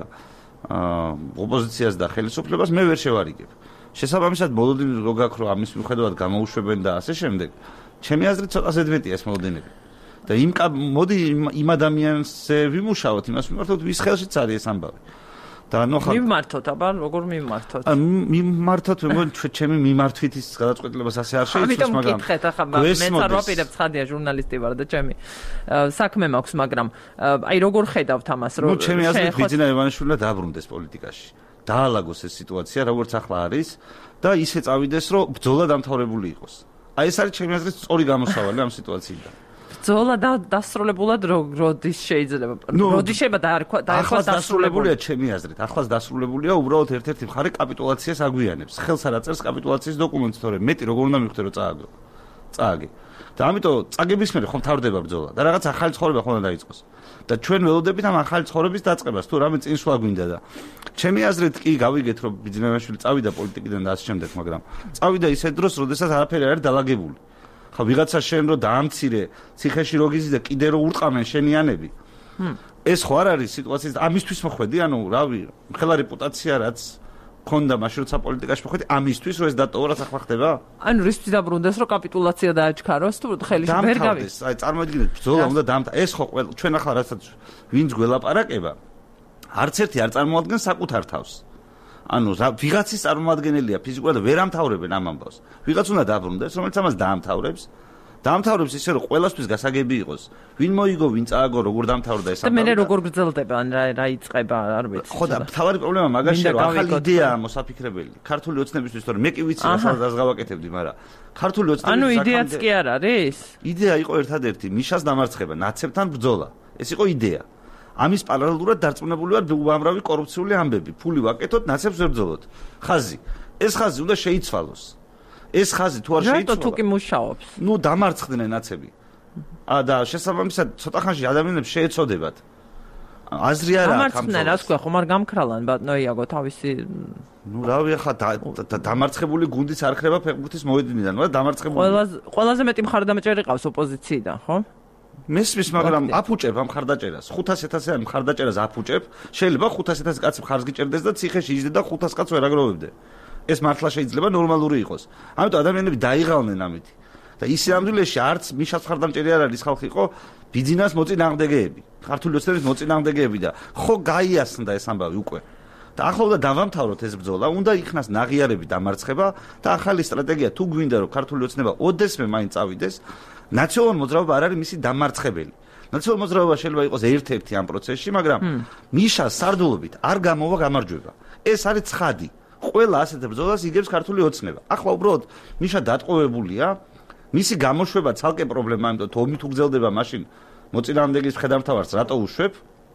ოპოზიციას და ხელისუფლებას მე ვერ შევარიგებ. შესაბამისად მოლოდინი რო გაქვს, რომ ამის მიუხედავად გამოუშვებენ და ასე შემდეგ, ჩემი აზრით ცოტა ზედმეტია ეს მოლოდინები. და მოდი იმ ადამიანზე ვიმუშაოთ, იმას მიმართოთ, ვის ხელშიც არის ეს ამბავი. და ნუ ხა მიმართოთ, აბა როგორ მიმართოთ? მიმართოთ, ჩემი მიმართვით ის გადაწყვეტილებას ასე არ შეიცვალოს, მაგრამ ამიტომ მკითხეთ, ახლა მე წარვაპირებ ცხადია ჟურნალისტი ვარ და ჩემი საქმე მაქვს, მაგრამ აი როგორ ხედავთ ამას, რომ ნუ ჩემი აზრით ბიძინა ივანიშვილი დააბრუნდეს პოლიტიკაში. დაალაგოს ეს სიტუაცია, როგორც ახლა არის და ისე წავიდეს, რომ ბრძოლა დამთავრებული იყოს. აი ეს არის ჩემი აზრით სწორი გამოსავალი ამ სიტუაციიდან. ბრძოლა დასრულებულად როდის შეიძლება? როდის შეიძლება დაერქვას დასრულებულია ჩემი აზრით. ახლაც დასრულებულია უბრალოდ ერთ-ერთი მხარე კაპიტულაციას აგვიანებს. ხელს არ აწერს კაპიტულაციის დოკუმენტს, თორემ მეტი როგორ უნდა მივხვდე რომ წააგო. და ამიტომ წაგების მერე ხომ თავდება ბრძოლა და რაღაც ახალი ცხოვრება ხომ უნდა დაიწყოს. და ჩვენ ველოდებით ამ ახალი ცხოვრების დაწყებას, თუ რამე წინსვლა გვინდა და ჩემი აზრით კი გავიგეთ რომ ბიძინა ივანიშვილი წავიდა პოლიტიკიდან და ასე შემდეგ, მაგრამ წავიდა ისე დროს, როდესაც არაფერი არ არის დალაგებული. ხა ვიღაცა შენ რო დაამცირე ციხეში რო გიზი და კიდე რო ურტყამენ შენიანები. ეს ხო არ არის სიტუაცია ამისთვის მოხვედი, ანუ რავი, ხელა რეპუტაცია რაც ქონდა მაშინ როცა პოლიტიკაში მოხვედი, ამისთვის რომ ეს დატოვა რაც ახლა ხდება? ანუ რისთვის დაბრუნდეს რომ კაპიტულაცია დააჩქაროს თუ ხელში ვერ გავის? აი წარმოგიდგენთ, ბრძოლა უნდა ეს ხო ჩვენ ახლა რასაც ვინც გველაპარაკება, არც ერთი არ წარმოადგენს საკუთარ თავს. ანუ ვიღაცის წარმოადგენელია ფიზიკურად და ვერ ამთავრებენ ამ ამბავს. ვიღაც უნდა დაბრუნდეს, რომელიც ამას დაამთავრებს ისე რომ ყველასთვის გასაგები იყოს. ვინ მოიგო, ვინ წააგო, როგორ დამთავრდა ეს ამბავი. და მე როგორ გრძელდება, ან რა იწყება, არ ვიცი. ხო და თავარი პრობლემა მაგაშია, რომ ახალი იდეაა მოსაფიქრებელი. ქართული ოცნებისთვის, თორე მე კი ვიცი რასაც გავაკეთებდი, მაგრამ ქართული ოცნების ანუ იდეაც კი არ არის? იდეა იყო ერთადერთი, მიშას დამარცხება, ნაცებთან ბრძოლა. ეს იყო იდეა. ამის პარალელურად დარწმუნებული ვარ უამრავი კორუფციული ამბები. ფული ვაკეთოთ, ნაცებს ვერ ბრძოლოთ. ხაზი. ეს ხაზი უნდა შეიცვალოს. ეს ხაზი თუ არ შეიცვალა. რატო თუ კი მუშაობს? ნუ დამარცხდნენ ნაცები. და შესაბამისად ცოტა ხანში ადამიანებს შეეცოდებათ. აზრი არა აქვს. დამარცხდნენ, რა თქვა, ხომ არ გამქრალან ბატონო იაგო თავისი. ნუ რავი, ახლა დამარცხებული გუნდიც არ ხდება ფეხბურთის მოედნიდან, მაგრამ დამარცხებული. ყველაზე მეტი მხარდამჭერი ყავს ოპოზიციიდან, ხო? მესმის, მაგრამ აფუჭებ ამ მხარდაჭერას. 500.000-იან მხარდაჭერას აფუჭებ. შეიძლება 500.000 კაცი მხარს გიჭერდეს და ციხეში იჯდე და 500 კაცს ვერ აგროვებდე. ეს მართლა შეიძლება ნორმალური იყოს. ამიტომ ადამიანები დაიღალნენ ამით. და ის სამდვილეში არც მიშას მხარდამჭერი არ არის ხალხი იყო, ბიძინას მოწინააღმდეგეები, ქართული ოცნების მოწინააღმდეგეები და ხო გაიასნდა ეს ამბავი უკვე. და ახლა უნდა დავამთავროთ ეს ბრძოლა, უნდა იქნას ნაღიარები დამარცხება და ახალი სტრატეგია თუ გვინდა რომ ქართული ოცნება ოდესმე მაინც წავიდეს, ნაციონალურ მოძრაობა არ არის მისი დამარცხებელი. ნაციონალურ მოძრაობა შეიძლება იყოს ერთ-ერთი ამ პროცესში, მაგრამ მიშას სარდულობით არ გამოვა გამარჯვება. ეს არის ცხადი. ყველა ასეთ ბრძოლას იგებს ქართული ოცნება. ახლა უბრალოდ მიშა დატყვევებულია, მისი გამოშვება ცალკე პრობლემა, იმიტომ თუ ომი თუ გრძელდება, მაშინ მოწინააღმდეგის მხედართმთავარს რატო უშვებ?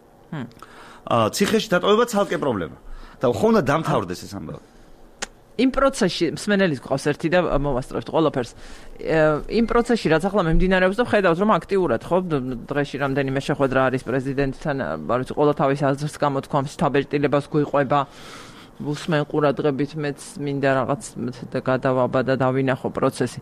ციხეში დატოვება ცალკე პრობლემა. და ხო უნდა დამთავრდეს ეს ამბავი. იმ პროცესში მსმენელის გვყავს ერთი და მოვასწრებთ ყველაფერს. იმ პროცესში რაც ახლა მიმდინარეობს და ხედავთ რომ აქტიურად ხო დღეში რამდენიმე შეხვედრა არის პრეზიდენტთან, არ ვიცი, ყველა თავის აზრს გამოთქვამს, თავბეჭდილებას გვიყვება. უსმენ ყურადღებით მეც მინდა რაღაც გადავაბა და დავინახო პროცესი.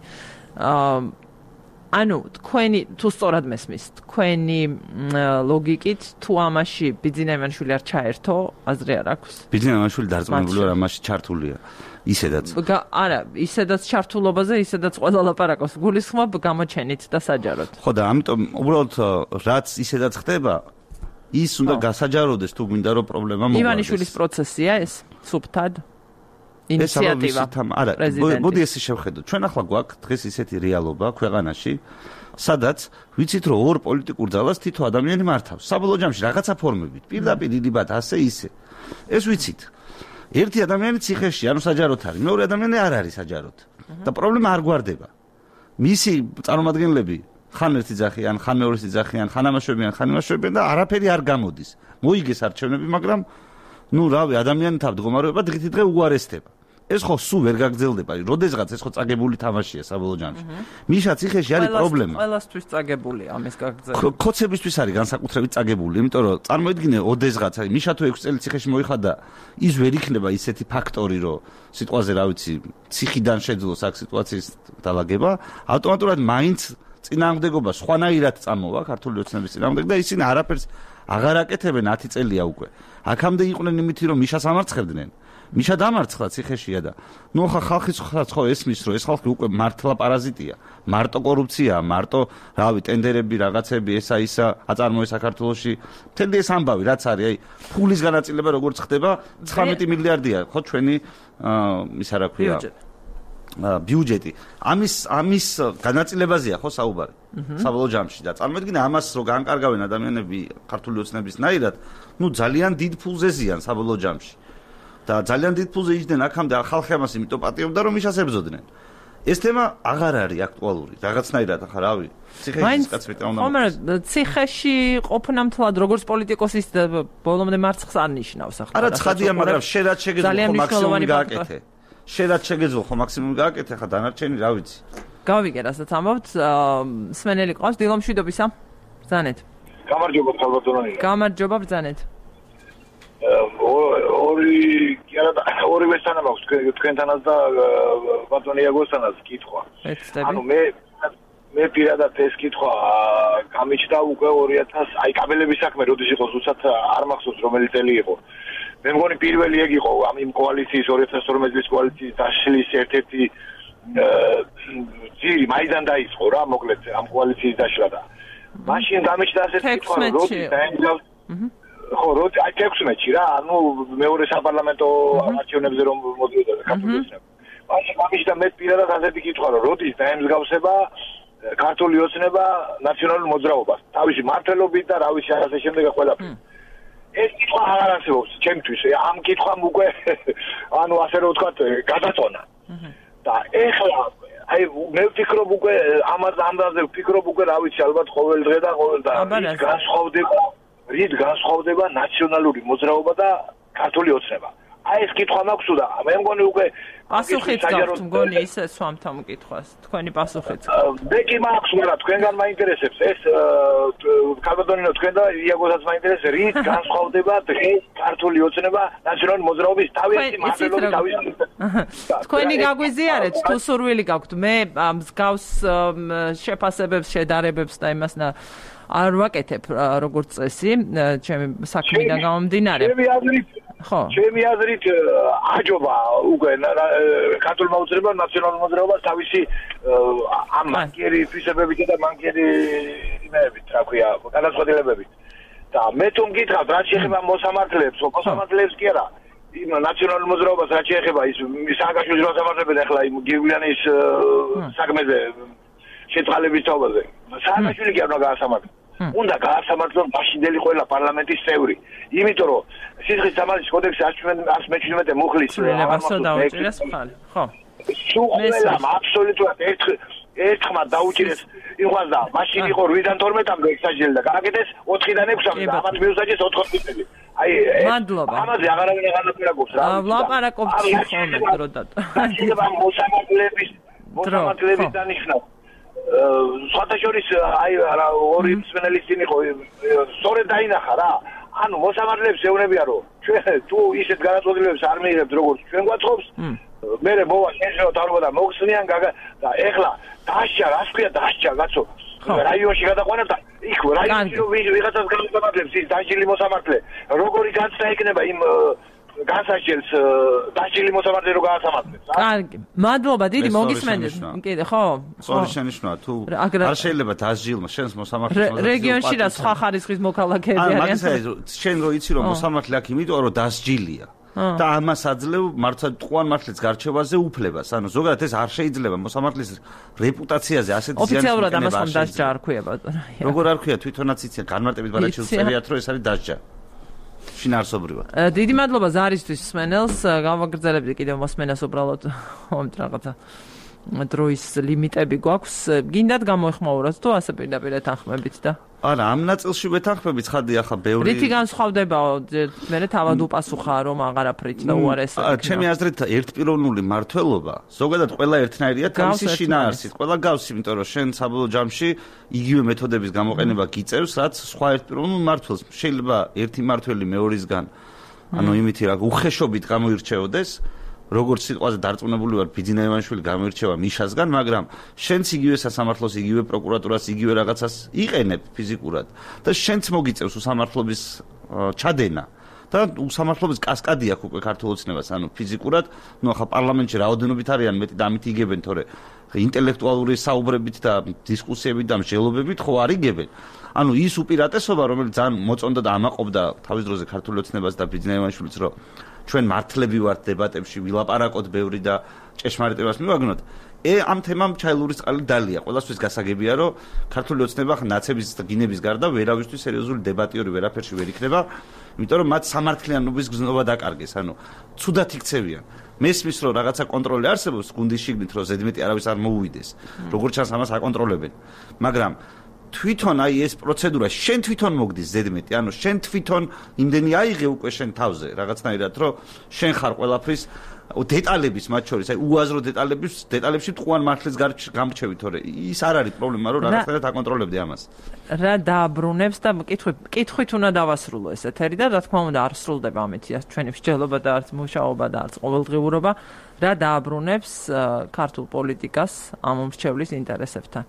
ანუ თქვენი თუ სწორად მესმის, თქვენი ლოგიკით თუ ამაში ბიძინა ივანიშვილი არ ჩაერთო, აზრი არ აქვს? ბიძინა ივანიშვილი დარწმუნებული ვარ ამაში ჩართულია. ისედაც. არა, ისედაც ჩართულობაზე, ისედაც ყველა ლაპარაკობს. გულისხმობ გამოჩენით და საჯაროდ. ხო და ამიტომ უბრალოდ რაც ისედაც ხდება, ის უნდა გასაჯაროდეს თუ გვინდა რომ პრობლემა მოგვარდეს. ივანიშვილის პროცესია ეს სუფთად ინიციატივა. არა, მოდი ესე შევხედოთ. ჩვენ ახლა გვაქვს დღეს ისეთი რეალობა ქვეყანაში, სადაც ვიცით რომ ორ პოლიტიკურ ძალას თითო ადამიანი მართავს. საბოლოო ჯამში რაღაცა ფორმებით, პირდაპირ იდიბათ ასე ისე. ეს ვიცით. ერთი ადამიანი ციხეში, ანუ საჯაროდ არის, მეორე ადამიანი არ არის საჯაროდ. და პრობლემა არ გვარდება. მისი წარმომადგენლები ხან ერთი ძახიან, ხან მეორე ძახიან, ხან ამაშვებიან, ხან იმაშვებიან და არაფერი არ გამოდის. მოიგეს არჩევნები, მაგრამ ნუ რავი, ადამიანი თავმდგომარეობა დღითი დღე უარესდება. ეს ხო სულ ვერ გაგრძელდება. როდესღაც ეს ხო წაგებული თამაშია საბოლოო ჯამში. მიშა ციხეში არის პრობლემა. ყველასთვის წაგებულია ამის გაგრძელება. კოცებისთვის არის განსაკუთრებით წაგებული, იმიტომ რომ წარმოიდგინე ოდესღაც არის მიშა თუ 6 წელი ციხეში მოიხადა, ის ვერ იქნება ისეთი ფაქტორი, რომ სიტყვაზე რა ვიცი, ციხიდან შეძლოს აქ სიტუაციის დაალაგება, ავტომატურად მაინც წინააღმდეგობა სხვანაირად წამოვა ქართული ოცნების წინააღმდეგ და ისინი არაფერს აღარ აკეთებენ 10 წელია უკვე. აქამდე იყვნენ იმითი რომ მიშას ამარცხებდნენ. მიშა დამარცხდა ციხეშია და ნუ ხა ხალხის ხო ესმის რომ ეს ხალხი უკვე მართლა პარაზიტია, მარტო კორუფციაა, მარტო რავი ტენდერები, რაღაცები, ესა ისა აწარმოეს საქართველოში. მთელი ეს ამბავი რაც არის, აი ფულის განაწილება როგორც ხდება 19 მილიარდია ხო ჩვენი ისა რა ქვია ბიუჯეტი. ამის განაწილებაზეა ხო საუბარი საბოლოო ჯამში და წარმოიდგინე ამას რო განკარგავენ ადამიანები ქართული ოცნებისნაირად, ნუ ძალიან დიდ ფულზე ზიან საბოლოო ჯამში. და ძალიან დიდ ფულზე იჯდნენ აქამდე ხალხი ამას იმიტომ პატიობდა რომ მიშას ებრძოდნენ. ეს თემა აღარ არის აქტუალური. რაღაცნაირად ახლა რავი. ციხეში კაცები უნდა. მაგრამ ციხეში ყოფნა მთლად როგორც პოლიტიკოსის ბოლომდე მარცხს არ ნიშნავს ახლა. არა ცხადია, მაგრამ შენ რაც შეგეძლო ხო მაქსიმუმი გააკეთე. შენ რაც შეგეძლო ხო მაქსიმუმი გააკეთე, ხა დანარჩენი რა ვიცი. გავიგე რასაც ამბობთ, სმენელი ყავს დილომშვიდობისა. ბრძანეთ. გამარჯობა ხალბატონი. გამარჯობა ბრძანეთ. ორი ვესანა მაქვს თქვენთანაც და ბატონი იაგოსთანაც კითხვა. ანუ მე პირადად ეს კითხვა გამიჩნდა უკვე 2000 აი კაბელების საქმე როდის იყო ზუსტად არ მახსოვს რომელი წელი იყო. მე მგონი პირველი ეგ იყო ამ იმ კოალიციის 2012 წლის კოალიციის დაშლის ერთ-ერთი ძირი მაიდან დაიწყო რა მოკლედ ამ კოალიციის დაშლა და მაშინ გამიჩნდა ასეთი კითხვა როდის დაემგზავრა ხო, აი 16-ში რა, ანუ მეორე საპარლამენტო არჩევნებზე რომ მოდიოდა ქართული ოცნება. მაშინ გამიჩნდა მე პირადად ასეთი კითხვა, რომ როდის დაემსგავსება ქართული ოცნება ნაციონალურ მოძრაობას, თავისი მართლობით და რა ვიცი ასე შემდეგ ყველაფერი. ეს კითხვა აღარ არსებობს ჩემთვის. ამ კითხვამ უკვე ანუ ასე რომ ვთქვათ, გადაწონა. და ეხლა აი მე ვფიქრობ უკვე ამაზე ვფიქრობ უკვე რა ვიცი ალბათ ყოველ დღე და ყოველ და განსხვავდება რით განსხვავდება ნაციონალური მოძრაობა და ქართული ოცნება. აი ეს კითხვა მაქვს და მე მგონი უკვე პასუხიც გაქვთ მგონი ისე სვამთ ამ კითხვას. თქვენი პასუხიც. მე კი მაქვს, მაგრამ თქვენგან მაინტერესებს ეს ქალბატონინო თქვენ და იაგოსაც მაინტერესებს რით განსხვავდება დღეს ქართული ოცნება ნაციონალური მოძრაობის თავისი მართლობის თავისი. თქვენი გაგვიზიარეთ თუ სურვილი გაქვთ. მე მსგავს შეფასებებს, შედარებებს და იმას არ ვაკეთებ როგორც წესი, ჩემი საქმიდან გამომდინარე. ჩემი აზრით აჯობა უკვე ქართულ მოძრაობას, ნაციონალურ მოძრაობას თავისი ამ მანკიერი თვისებებით და მანკიერი იმებით, რა ქვია, განაცხადებებით. და მე თუ მგითხავთ, რა შეეხება მოსამართლეებს კი არა. იმ ნაციონალურ მოძრაობას რა შეეხება ის სააკაშვილის მოსამართლეებს ახლა იმ გიგვიანის საქმეზე შეწყალების თავაზე. სააკაშვილი კი არ უნდა გაასამართლოს. უნდა გაასამართლოს მაშინდელი ყველა პარლამენტის წევრი. იმიტომ რომ სისხლის სამართლის კოდექსი 117 მუხლის ცვლილებასო დაუჭირეს ხალი. ხო. სულ აბსოლუტურად ერთხმად დაუჭირეს იყვას და მაშინ იყო 8-დან 12-მდე ექსაჟელი და გააკეთეს 4-დან 6-მდე. ამათ მიუსაჯეს 4 წელი. აი მადლობა. ამაზე აღარავინ აღანაპირაკობს რა. ლაპარაკობთ ხოლმე დრო და. შეიძლება მოსამართლეების დანიშნა სხვათა შორის აი ორი სპეციალისტი იყო სწორედ დაინახა რა ანუ მოსამართლეებს ეუბნებიან რომ ჩვენ თუ ისეთ განაწყვეტილებებს არ მიიღებთ როგორც ჩვენ გვაწყობს მე მოვა შეიძლება თავრობა და მოგხსნიან და ეხლა დასჯა რას ქვია დასჯა კაცო რაიონში გადაყვანებ და იქ რაიონში რომ ვიღაცას გამოსამართლებს ის დასჯილი მოსამართლე როგორი განცდა იქნება იმ განსაჯელს დასჯილი მოსამართლე რო გაასამართლებს კარგი მადლობა დიდი მოგისმენთ კიდე ხო სწორი შენიშვნაა თუ არ შეიძლება დასჯილმა შენს მოსამართლეს რეგიონში და სხვა ხარისხის მოქალაქეები არიან შენ რო იცი რომ მოსამართლე აქ იმიტომ რომ დასჯილია და ამას აძლევ მართლმადიდებლოვან მართლაც გარჩევაზე უფლებას. ანუ ზოგადად ეს არ შეიძლება მოსამართლის რეპუტაციაზე ასეთი ზიანი. ოფიციალურად ამას ხომ დასჯა არ ქვია ბატონო. როგორ არ ქვია თვითონაც იციან განმარტებით ბარათში უწევიათ რომ ეს არის დასჯა. შინაარსობრივად. დიდი მადლობა ზარისთვის მსმენელს. გავაგრძელებდი კიდევ მოსმენას უბრალოდ რაღაცა დროის ლიმიტები გვაქვს. გინდათ გამოეხმაუროთ თუ ასე პირდაპირ ეთანხმებით და არა, ამ ნაწილში ვეთანხმებით, ხადი ახლა ბევრი რითი განსხვავდებაო? მე თავად უპასუხა რომ აღარაფრით და უარესად. ჩემი აზრით ერთპიროვნული მართლობა, ზოგადად ყველა ერთნაირია თავისი შინაარსით. ყველა გავს, იმიტომ რომ შენ საბოლოო ჯამში იგივე მეთოდების გამოყენება გიწევს, რაც სხვა ერთპიროვნულ მართლს. შეიძლება ერთი მართველი მეორისგან, ანუ იმითი რა უხეშობით გამოირჩეოდეს. როგორც სიტყვაზე დარწმუნებული ვარ ბიძინა ივანიშვილი გამოირჩევა მიშასგან, მაგრამ შენც იგივე სასამართლოს, იგივე პროკურატურას, იგივე რაღაცას იყენებ ფიზიკურად და შენც მოგიწევს უსამართლობის ჩადენა და უსამართლობის კასკადი აქვს უკვე ქართულ ოცნებას, ანუ ფიზიკურად, ნუ ახლა პარლამენტში რაოდენობით არიან მეტი და ამით იგებენ, თორე ინტელექტუალური საუბრებით და დისკუსიებით და მსჯელობებით ხო არ იგებენ. ანუ ის უპირატესობა, რომელიც ძალიან მოწონდა და ამაყობდა თავის დროზე ქართულ ოცნებას და ბიძინა ივანიშვილიც, რომ ჩვენ მართლები ვართ დებატებში, ვილაპარაკოთ ბევრი და ჭეშმარიტებას მივაგნოთ. ამ თემამ ჩაილურის წყალი დალია. ყველასთვის გასაგებია, რომ ქართული ოცნება ნაცების და გინების გარდა ვერავისთვის სერიოზული დებატიორი ვერაფერში ვერ იქნება, იმიტომ რომ მათ სამართლიანობის გზნობა დაკარგეს. ანუ ცუდად იქცევიან. მესმის რომ რაღაცა კონტროლი არსებობს გუნდის შიგნით, რომ ზედმეტი არავის არ მოუვიდეს. როგორც ჩანს ამას აკონტროლებენ. მაგრამ თვითონ აი ეს პროცედურა შენ თვითონ მოგდის ზედმეტი, ანუ შენ თვითონ იმდენი აიღე უკვე შენ თავზე რაღაცნაირად, რომ შენ ხარ ყველაფრის დეტალების მათ შორის, აი უაზრო დეტალებში ტყუან მართლის გამრჩევი, თორე ის არ არის პრობლემა, რომ რაღაცნაირად აკონტროლებდე ამას. რა დააბრუნებს და კითხვით უნდა დავასრულო ეს ეთერი და რა თქმა უნდა არ სრულდება ამით ჩვენი მსჯელობა და არც მუშაობა და არც ყოველდღიურობა, რა დააბრუნებს ქართულ პოლიტიკას ამ მომრჩევლის ინტერესებთან.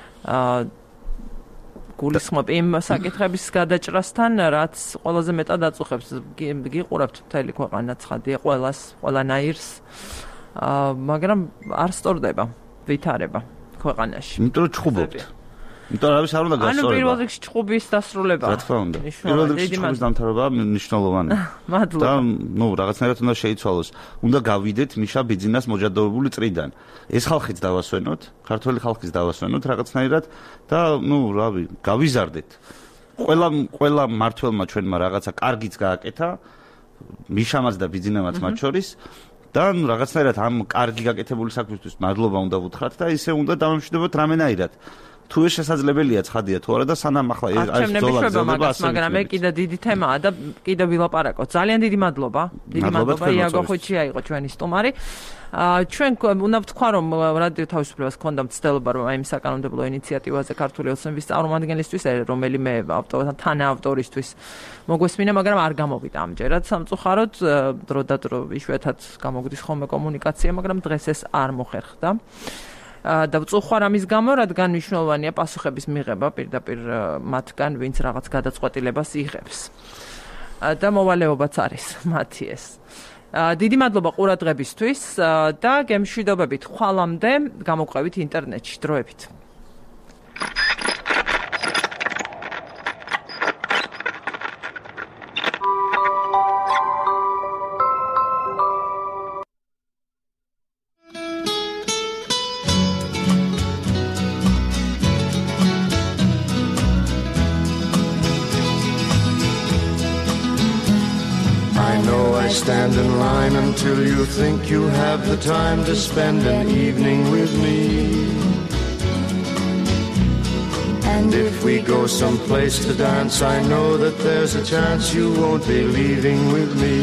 გულისხმობ იმ საკითხების გადაჭრასთან, რაც ყველაზე მეტად აწუხებს. გიყურებთ მთელი ქვეყანა ცხადია ყველანაირს, მაგრამ არ სწორდება ვითარება ქვეყანაში. იმიტომ რომ ჩხუბობთ. იმიტომ რომ არ უნდა გასწორება. ანუ პირველ რიგში ჩხუბის დასრულება. რა თქმა უნდა. პირველ რიგში ჩხუბის დამთავრება მნიშვნელოვანია. მადლობა. და რაღაცნაირად უნდა შეიცვალოს. უნდა გავიდეთ მიშა ბიძინას მოჯადოებული წრიდან. ეს ხალხიც დავასვენოთ, ქართველი ხალხის დავასვენოთ რაღაცნაირად და რავი, გავიზარდეთ. ყველა მართველმა ჩვენმა რაღაცა კარგიც გააკეთა, მიშამაც და ბიძინამაც მათ შორის. და რაღაცნაირად ამ კარგი გაკეთებული საქმისთვის მადლობა უნდა ვუთხრათ და ისე უნდა დავამშვიდობოთ რამენაირად. თუ ეს შესაძლებელია ცხადია თუ არა და სანამ ახლა ეს ზოლა გრძელდება ასე მაგრამ მე კიდე დიდი თემაა და კიდე ვილაპარაკოთ. ძალიან დიდი მადლობა. დიდი მადლობა იაგო ხუჩია იყო ჩვენი სტუმარი. ჩვენ უნდა ვთქვა რომ რადიო თავისუფლებას ჰქონდა მცდელობა რომ აი იმ საკანონმდებლო ინიციატივაზე ქართული ოცნების წარმომადგენლისთვის რომელიმე თანაავტორისთვის მოგვესმინა, მაგრამ არ გამოვიდა ამჯერად სამწუხაროდ დრო და დრო იშვიათად გამოგვდის ხოლმე კომუნიკაცია, მაგრამ დღეს ეს არ მოხერხდა. და ვწუხარ ამის გამო, რადგან მნიშვნელოვანია პასუხების მიღება პირდაპირ მათგან, ვინც რაღაც გადაწყვეტილებას იღებს. და მოვალეობაც არის მათი ეს. დიდი მადლობა ყურადღებისთვის და გემშვიდობებით ხვალამდე გამოგვყევით ინტერნეტში დროებით. Stand in line until you think you have the time to spend an evening with me. And if we go someplace to dance, I know that there's a chance you won't be leaving with me.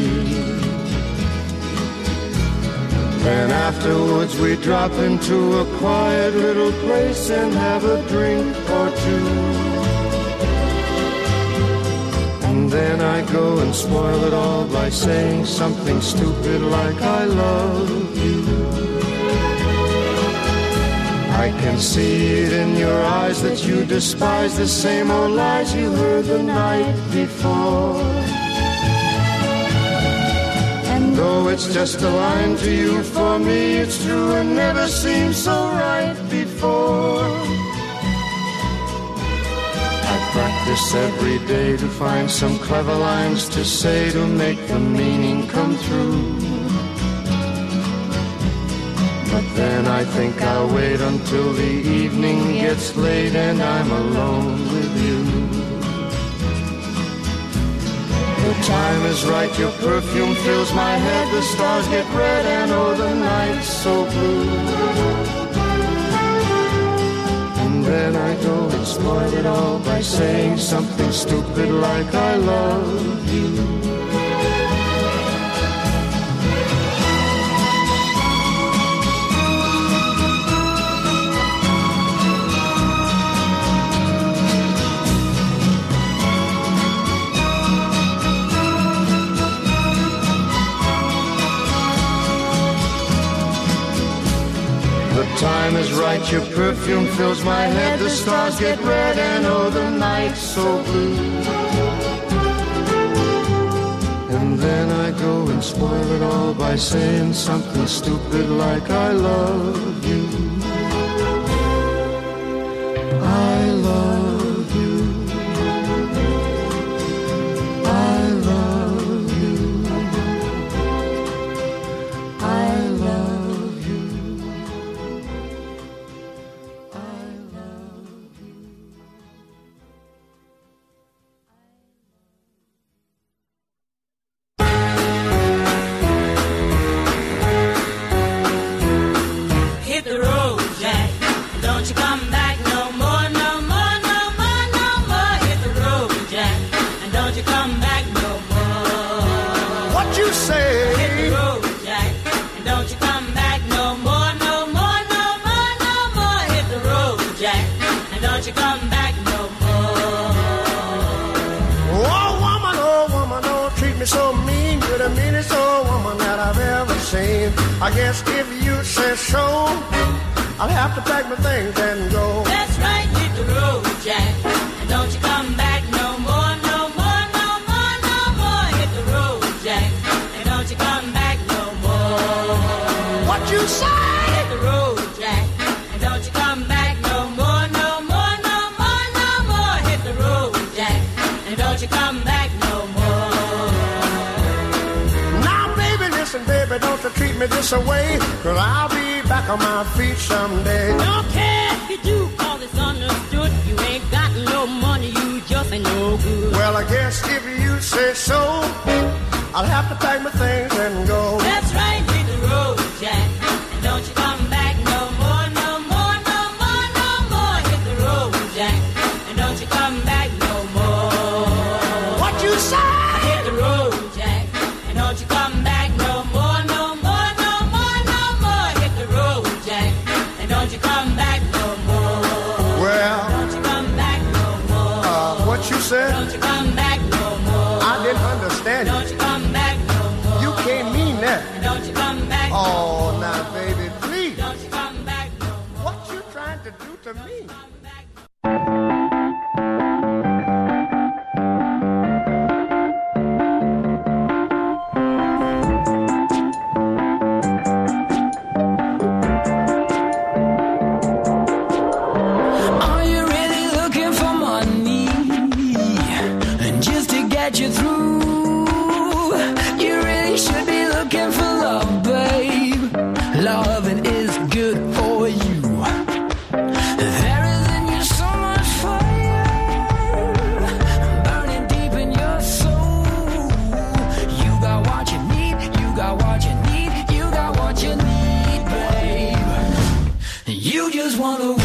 Then afterwards we drop into a quiet little place and have a drink or two. And then I go and spoil it all by saying something stupid like I love you. I can see it in your eyes that you despise the same old lies you heard the night before. And though it's just a line to you, for me it's true and never seemed so right before. I practice every day to find some clever lines to say to make the meaning come through. But then I think I'll wait until the evening gets late and I'm alone with you. The time is right, your perfume fills my head, the stars get red and oh the night's so blue. And then I go and spoil it all by saying something stupid like I love you. The time is right, your perfume fills my head, the stars get red and oh the night's so blue. And then I go and spoil it all by saying something stupid like I love you. I love you. I love you. I love you. I guess if you say so, I'll have to pack my things and go. That's right, hit the road, Jack. And don't you come back no more, no more, no more, no more. Hit the road, Jack. And don't you come back no more. What you say? Hit the road, Jack. And don't you come back no more, no more, no more, no more. Hit the road, Jack. And don't you come back no more. Now, baby, listen, baby, don't you treat me this way, 'cause I'll be back on my feet someday. Don't care if you do, 'cause it's understood. You ain't got no money, you just ain't no good. Well, I guess if you say so, I'll have to pack my things and go. That's right, hit the road, Jack. And don't you come back no more, no more, no more, no more. Hit the road, Jack. And don't you come back no more. What you say? Hit the road, Jack. And don't you come back no more, no more, no more, no more. Hit the road, Jack. And don't you come back no more. Well, don't you come back no more. What you said? Don't you come back no more. I didn't understand you. Don't you come back no more. You can't mean that. Don't you come back no Oh, more. now, baby, please. Don't you come back no more. What you trying to do to me? You through. You really should be looking for love, babe. Loving is good for you. There is in you so much fire, burning deep in your soul. You got what you need, you got what you need, you got what you need, babe. You just wanna